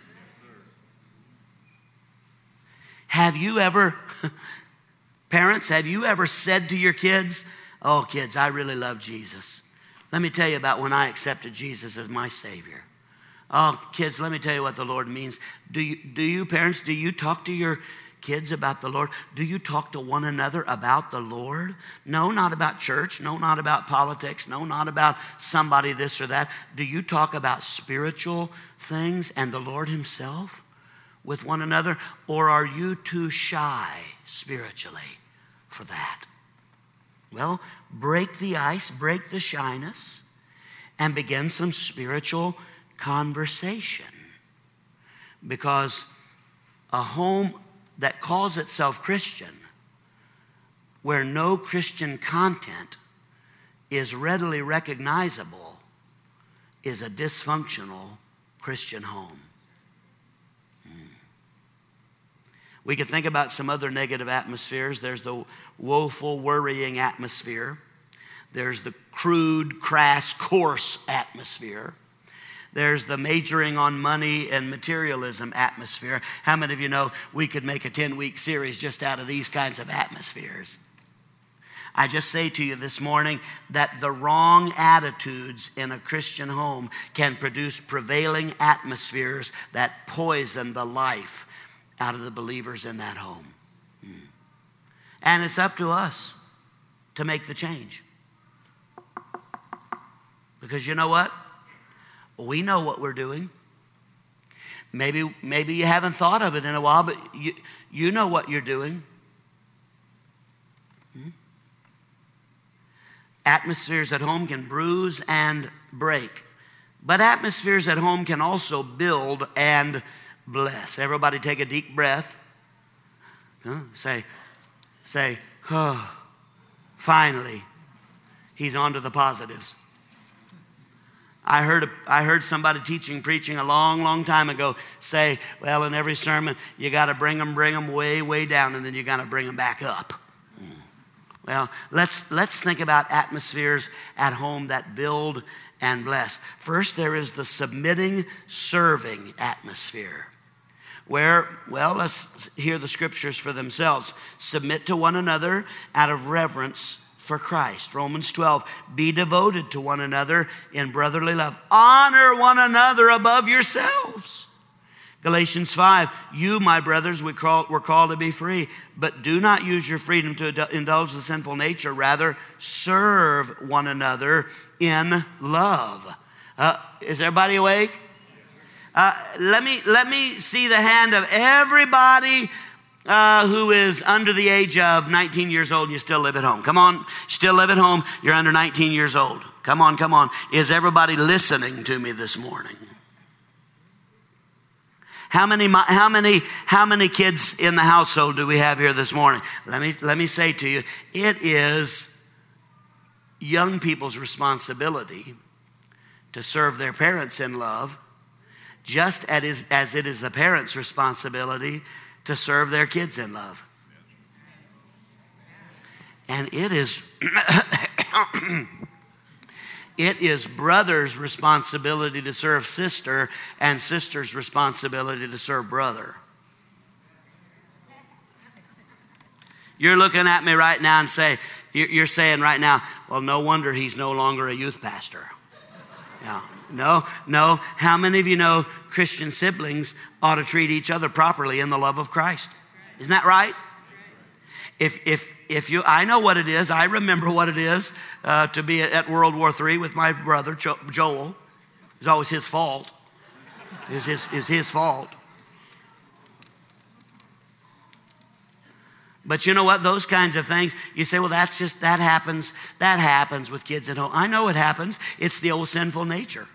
Have you ever, parents, have you ever said to your kids, oh, kids, I really love Jesus. Let me tell you about when I accepted Jesus as my Savior. Oh, kids, let me tell you what the Lord means. Do you parents, do you talk to your kids about the Lord? Do you talk to one another about the Lord? No, not about church. No, not about politics. No, not about somebody this or that. Do you talk about spiritual things and the Lord himself with one another? Or are you too shy spiritually for that? Well, break the ice, break the shyness, and begin some spiritual conversation. Because a home that calls itself Christian, where no Christian content is readily recognizable, is a dysfunctional Christian home. We could think about some other negative atmospheres. There's the woeful, worrying atmosphere. There's the crude, crass, coarse atmosphere. There's the majoring on money and materialism atmosphere. How many of you know we could make a 10-week series just out of these kinds of atmospheres? I just say to you this morning that the wrong attitudes in a Christian home can produce prevailing atmospheres that poison the life out of the believers in that home. And it's up to us to make the change. Because you know what? We know what we're doing. Maybe you haven't thought of it in a while, but you know what you're doing. Atmospheres at home can bruise and break. But atmospheres at home can also build and bless. Everybody take a deep breath. Say, oh, finally, he's on to the positives. I heard somebody preaching a long time ago say, well, in every sermon, you got to bring them way down, and then you got to bring them back up. Well, let's think about atmospheres at home that build and bless. First, there is the submitting, serving atmosphere, where, well, let's hear the scriptures for themselves. Submit to one another out of reverence for Christ. Romans 12, be devoted to one another in brotherly love. Honor one another above yourselves. Galatians 5, you, my brothers, were called to be free, but do not use your freedom to indulge the sinful nature. Rather, serve one another in love. Is everybody awake? Let me see the hand of everybody who is under the age of 19 years old and you still live at home. Come on, still live at home, you're under 19 years old. Come on. Is everybody listening to me this morning? How many kids in the household do we have here this morning? Let me say to you, it is young people's responsibility to serve their parents in love, just as it is the parents' responsibility to serve their kids in love. And it is It is brother's responsibility to serve sister and sister's responsibility to serve brother. You're looking at me right now and you're saying right now, well, no wonder he's no longer a youth pastor. Yeah. No. How many of you know Christian siblings ought to treat each other properly in the love of Christ? Isn't that right? If you, I know what it is. I remember what it is to be at World War III with my brother Joel. It was always his fault. It was his fault. But you know what? Those kinds of things, you say, well, that happens with kids at home. I know it happens. It's the old sinful nature.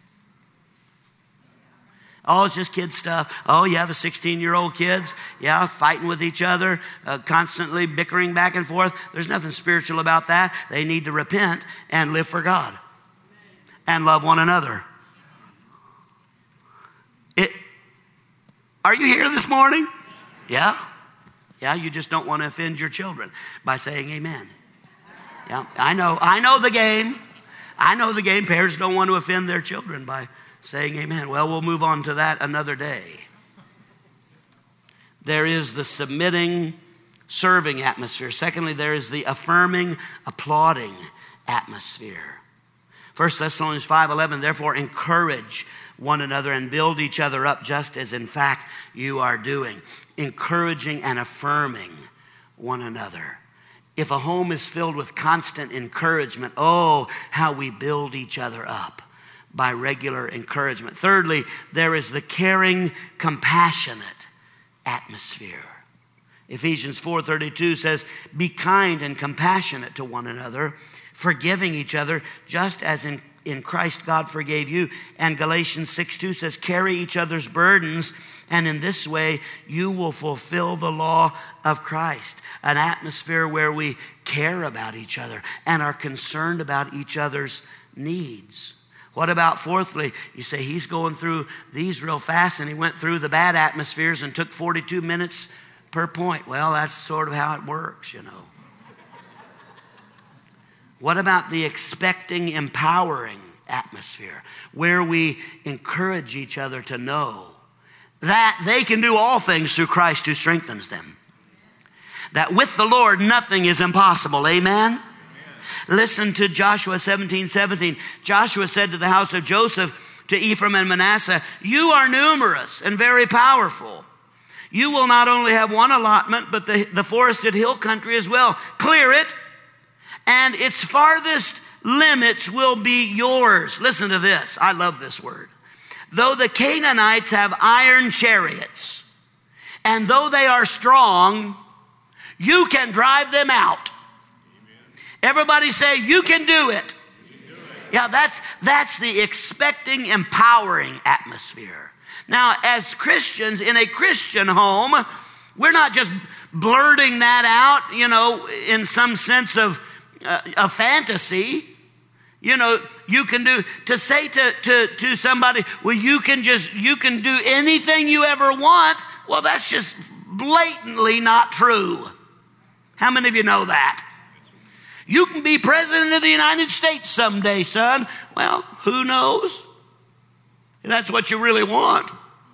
Oh, it's just kid stuff. Oh, you have a 16-year-old kids, fighting with each other, constantly bickering back and forth. There's nothing spiritual about that. They need to repent and live for God and love one another. Are you here this morning? Yeah? Yeah, you just don't want to offend your children by saying amen. Yeah, I know the game. I know the game. Parents don't want to offend their children by saying amen. Well, we'll move on to that another day. There is the submitting, serving atmosphere. Secondly, there is the affirming, applauding atmosphere. 1 Thessalonians 5:11, therefore encourage one another and build each other up just as in fact you are doing. Encouraging and affirming one another. If a home is filled with constant encouragement, oh, how we build each other up by regular encouragement. Thirdly, there is the caring, compassionate atmosphere. Ephesians 4:32 says, be kind and compassionate to one another, forgiving each other just as in Christ God forgave you. And Galatians 6:2 says, carry each other's burdens, and in this way you will fulfill the law of Christ. An atmosphere where we care about each other and are concerned about each other's needs. What about fourthly? You say he's going through these real fast and he went through the bad atmospheres and took 42 minutes per point. Well, that's sort of how it works, you know. What about the expecting, empowering atmosphere where we encourage each other to know that they can do all things through Christ who strengthens them? That with the Lord, nothing is impossible. Amen? Listen to Joshua 17:17. Joshua said to the house of Joseph, to Ephraim and Manasseh, you are numerous and very powerful. You will not only have one allotment, but the forested hill country as well. Clear it, and its farthest limits will be yours. Listen to this. I love this word. Though the Canaanites have iron chariots, and though they are strong, you can drive them out. Everybody say, you can do it. Yeah, that's the expecting, empowering atmosphere. Now, as Christians in a Christian home, we're not just blurting that out, in some sense of a fantasy. You can do, to say to somebody, well, you can do anything you ever want. Well, that's just blatantly not true. How many of you know that? You can be president of the United States someday, son. Well, who knows? That's what you really want.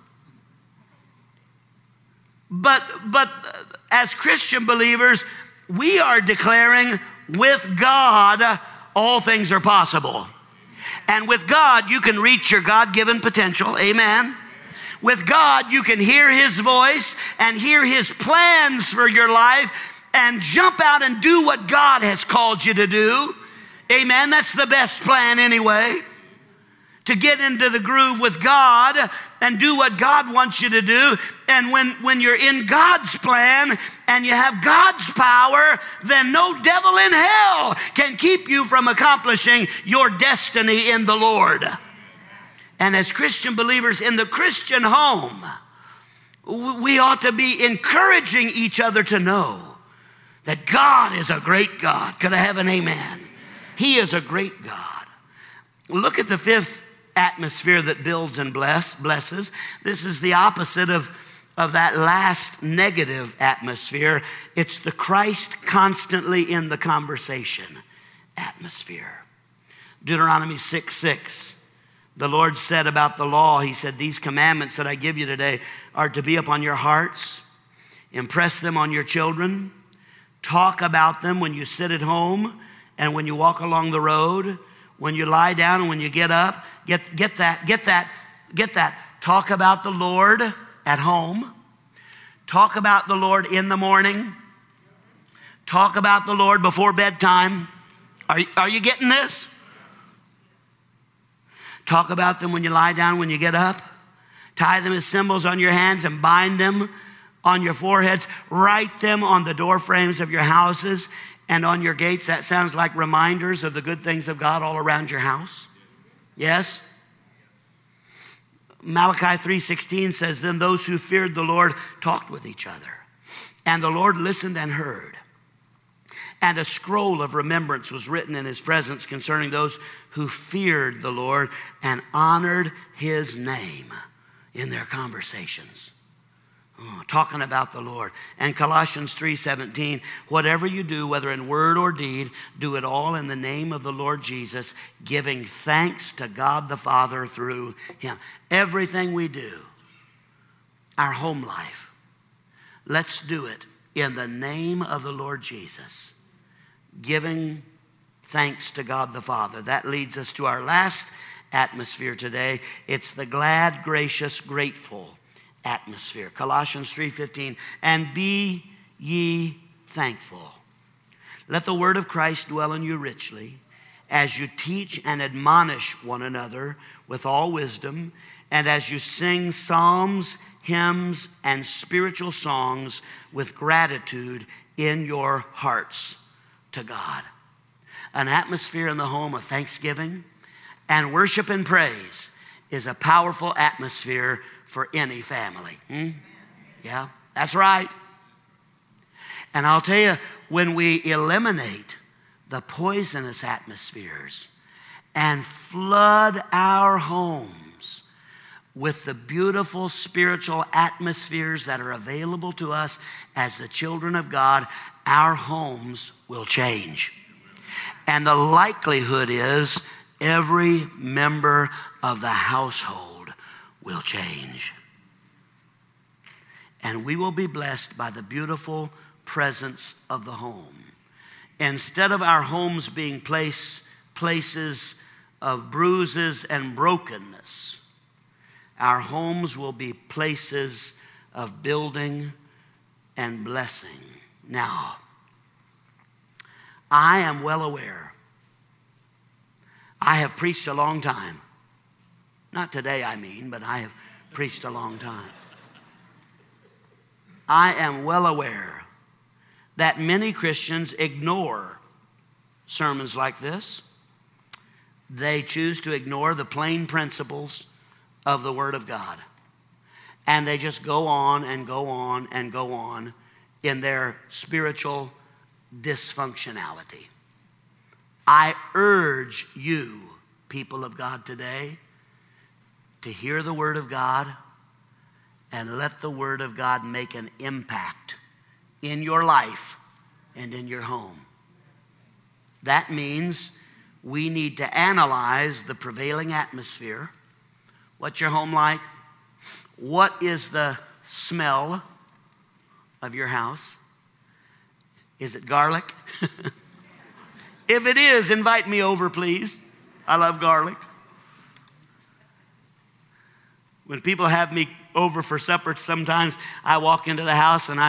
But as Christian believers, we are declaring with God, all things are possible. And with God, you can reach your God-given potential. Amen. With God, you can hear his voice and hear his plans for your life and jump out and do what God has called you to do. Amen. That's the best plan anyway. To get into the groove with God and do what God wants you to do. And when you're in God's plan and you have God's power, then no devil in hell can keep you from accomplishing your destiny in the Lord. And as Christian believers in the Christian home, we ought to be encouraging each other to know that God is a great God. Could I have an amen? He is a great God. Look at the fifth atmosphere that builds and blesses. This is the opposite of that last negative atmosphere. It's the Christ constantly in the conversation atmosphere. Deuteronomy 6:6. The Lord said about the law, he said, these commandments that I give you today are to be upon your hearts. Impress them on your children. Talk about them when you sit at home and when you walk along the road, when you lie down and when you get up. Get that. Talk about the Lord at home. Talk about the Lord in the morning. Talk about the Lord before bedtime. Are you getting this? Talk about them when you lie down, when you get up. Tie them as symbols on your hands and bind them on your foreheads. Write them on the door frames of your houses and on your gates. That sounds like reminders of the good things of God all around your house. Yes? Malachi 3:16 says, then those who feared the Lord talked with each other, and the Lord listened and heard. And a scroll of remembrance was written in his presence concerning those who feared the Lord and honored his name in their conversations. Talking about the Lord. And Colossians 3:17, whatever you do, whether in word or deed, do it all in the name of the Lord Jesus, giving thanks to God the Father through him. Everything we do, our home life, let's do it in the name of the Lord Jesus, giving thanks to God the Father. That leads us to our last atmosphere today. It's the glad, gracious, grateful atmosphere. Colossians 3:15, and be ye thankful. Let the word of Christ dwell in you richly, as you teach and admonish one another with all wisdom, and as you sing psalms, hymns, and spiritual songs with gratitude in your hearts to God. An atmosphere in the home of thanksgiving and worship and praise is a powerful atmosphere for any family. Yeah, that's right. And I'll tell you, when we eliminate the poisonous atmospheres and flood our homes with the beautiful spiritual atmospheres that are available to us as the children of God, our homes will change. And the likelihood is every member of the household will change. And we will be blessed by the beautiful presence of the home. Instead of our homes being places of bruises and brokenness, our homes will be places of building and blessing. Now, I am well aware. I have preached a long time. Not today, I mean, but I have preached a long time. I am well aware that many Christians ignore sermons like this. They choose to ignore the plain principles of the Word of God. And they just go on and go on and go on in their spiritual dysfunctionality. I urge you, people of God today, to hear the Word of God and let the Word of God make an impact in your life and in your home. That means we need to analyze the prevailing atmosphere. What's your home like? What is the smell of your house? Is it garlic? If it is, invite me over, please. I love garlic. When people have me over for supper, sometimes I walk into the house and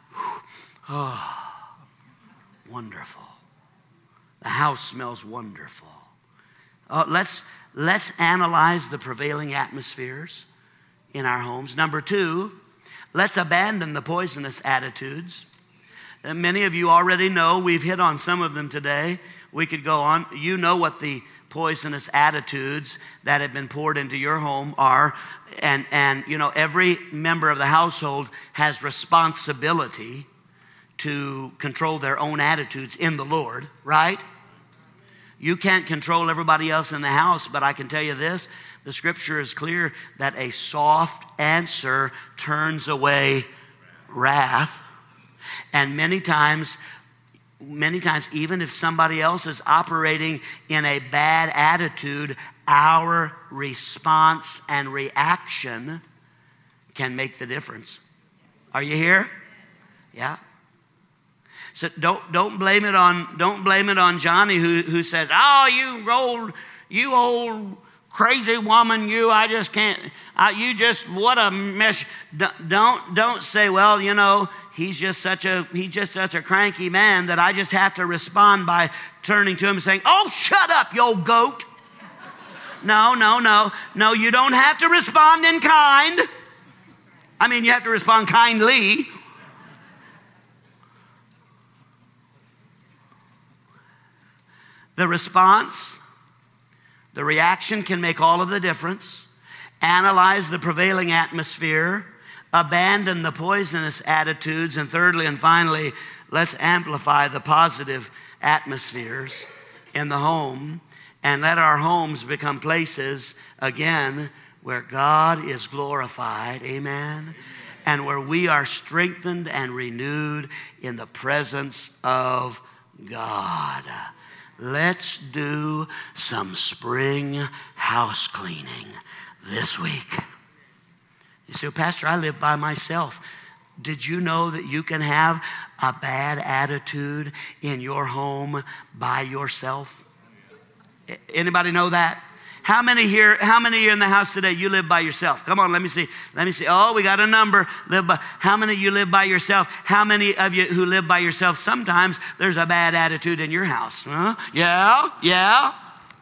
wonderful. The house smells wonderful. Let's analyze the prevailing atmospheres in our homes. Number 2, let's abandon the poisonous attitudes. And many of you already know, we've hit on some of them today. We could go on. You know what the poisonous attitudes that have been poured into your home are. And you know, every member of the household has responsibility to control their own attitudes in the Lord, right? You can't control everybody else in the house, but I can tell you this, the scripture is clear that a soft answer turns away wrath. And many times many times, even if somebody else is operating in a bad attitude, our response and reaction can make the difference. Are you here? Yeah. So don't blame it on Johnny who says, "Oh, you old crazy woman, I just can't. What a mess." Don't say, "Well, he's just such a cranky man that I just have to respond by turning to him and saying, 'Oh, shut up, you old goat.'" No. You don't have to respond in kind. I mean, you have to respond kindly. The response, the reaction can make all of the difference. Analyze the prevailing atmosphere. Abandon the poisonous attitudes. And thirdly and finally, let's amplify the positive atmospheres in the home and let our homes become places, again, where God is glorified. Amen. And where we are strengthened and renewed in the presence of God. Let's do some spring house cleaning this week. You say, "Pastor, I live by myself." Did you know that you can have a bad attitude in your home by yourself? Anybody know that? How many here in the house today, you live by yourself? Come on, let me see. Oh, we got a number. How many of you live by yourself? How many of you who live by yourself, sometimes there's a bad attitude in your house? Huh? Yeah.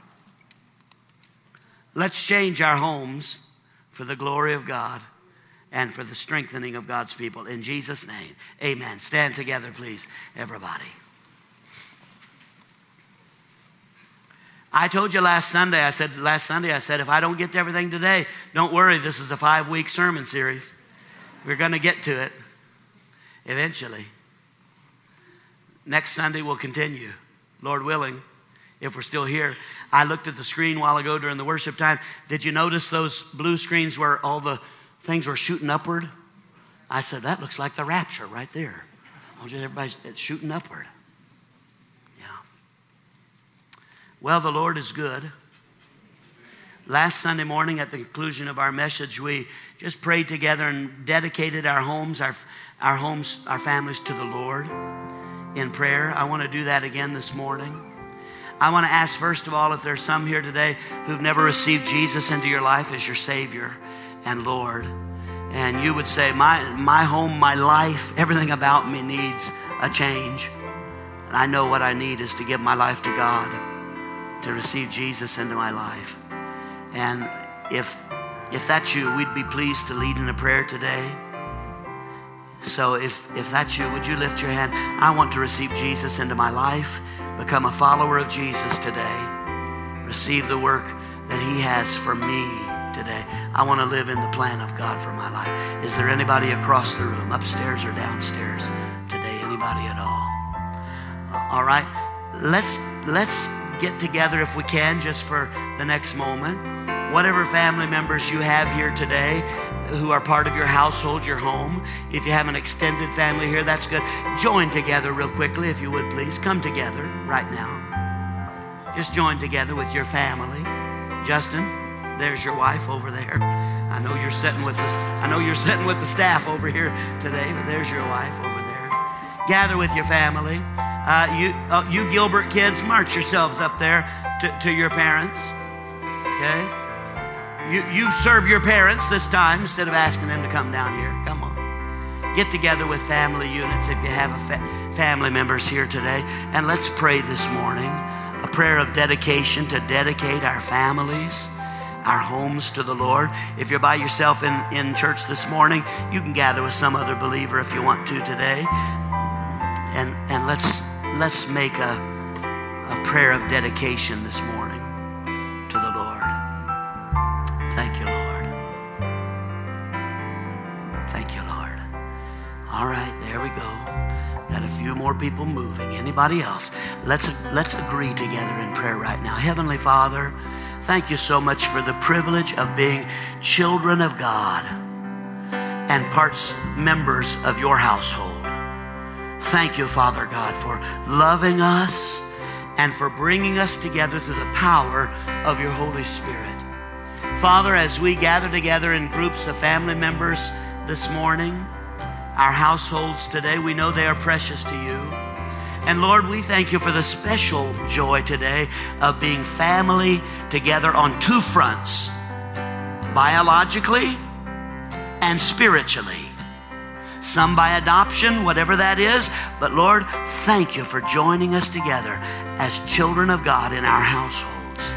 Let's change our homes for the glory of God and for the strengthening of God's people. In Jesus' name, amen. Stand together, please, everybody. I told you last Sunday, I said, if I don't get to everything today, don't worry, this is a 5-week sermon series. We're going to get to it eventually. Next Sunday we'll continue, Lord willing, if we're still here. I looked at the screen a while ago during the worship time. Did you notice those blue screens where all the things were shooting upward? I said, that looks like the rapture right there. Everybody's shooting upward. Well, the Lord is good. Last Sunday morning at the conclusion of our message, we just prayed together and dedicated our homes, our families to the Lord in prayer. I want to do that again this morning. I want to ask, first of all, if there's some here today who've never received Jesus into your life as your Savior and Lord, and you would say, my home, my life, everything about me needs a change. And I know what I need is to give my life to God, to receive Jesus into my life. And if that's you, we'd be pleased to lead in a prayer today. So if that's you, would you lift your hand? I want to receive Jesus into my life, become a follower of Jesus today, receive the work that He has for me today. I want to live in the plan of God for my life. Is there anybody across the room, upstairs or downstairs today? Anybody at all? All right, let's get together if we can just for the next moment. Whatever family members you have here today who are part of your household, your home. If you have an extended family here, that's good. Join together real quickly, if you would please. Come together right now. Just join together with your family. Justin, there's your wife over there. I know you're sitting with the staff over here today, but there's your wife over there. Gather with your family. You Gilbert kids, march yourselves up there to your parents. Okay? You serve your parents this time instead of asking them to come down here. Come on. Get together with family units if you have family members here today. And let's pray this morning a prayer of dedication to dedicate our families, our homes to the Lord. If you're by yourself in church this morning, you can gather with some other believer if you want to today. And let's make a prayer of dedication this morning to the Lord. Thank you, Lord. Thank you, Lord. All right, there we go. Got a few more people moving. Anybody else? Let's agree together in prayer right now. Heavenly Father, thank you so much for the privilege of being children of God and members of your household. Thank you, Father God, for loving us and for bringing us together through the power of your Holy Spirit. Father, as we gather together in groups of family members this morning, our households today, we know they are precious to you. And Lord, we thank you for the special joy today of being family together on two fronts, biologically and spiritually. Some by adoption, whatever that is. But Lord, thank you for joining us together as children of God in our households.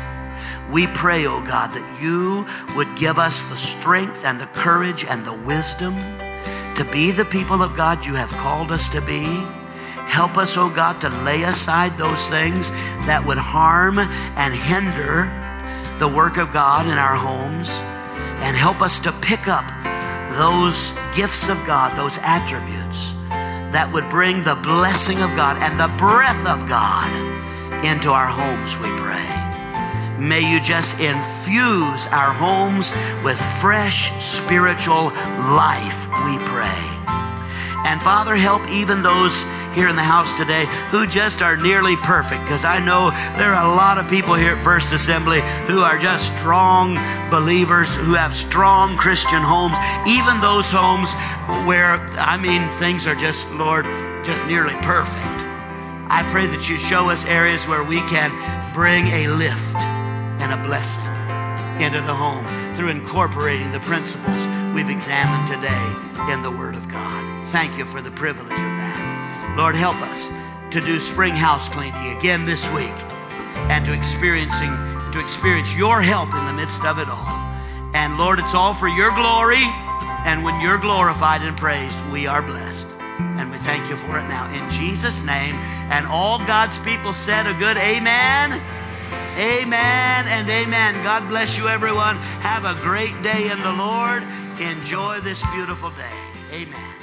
We pray, oh God, that you would give us the strength and the courage and the wisdom to be the people of God you have called us to be. Help us, oh God, to lay aside those things that would harm and hinder the work of God in our homes, and help us to pick up those gifts of God, those attributes that would bring the blessing of God and the breath of God into our homes, we pray. May you just infuse our homes with fresh spiritual life, we pray. And Father, help even those here in the house today who just are nearly perfect, because I know there are a lot of people here at First Assembly who are just strong believers, who have strong Christian homes, even those homes where, things are just, Lord, just nearly perfect. I pray that you show us areas where we can bring a lift and a blessing into the home through incorporating the principles we've examined today in the Word of God. Thank you for the privilege of that. Lord, help us to do spring house cleaning again this week, and to experience your help in the midst of it all. And Lord, it's all for your glory, and when you're glorified and praised, we are blessed. And we thank you for it now in Jesus' name. And all God's people said a good amen. Amen and amen. God bless you, everyone. Have a great day in the Lord. Enjoy this beautiful day. Amen.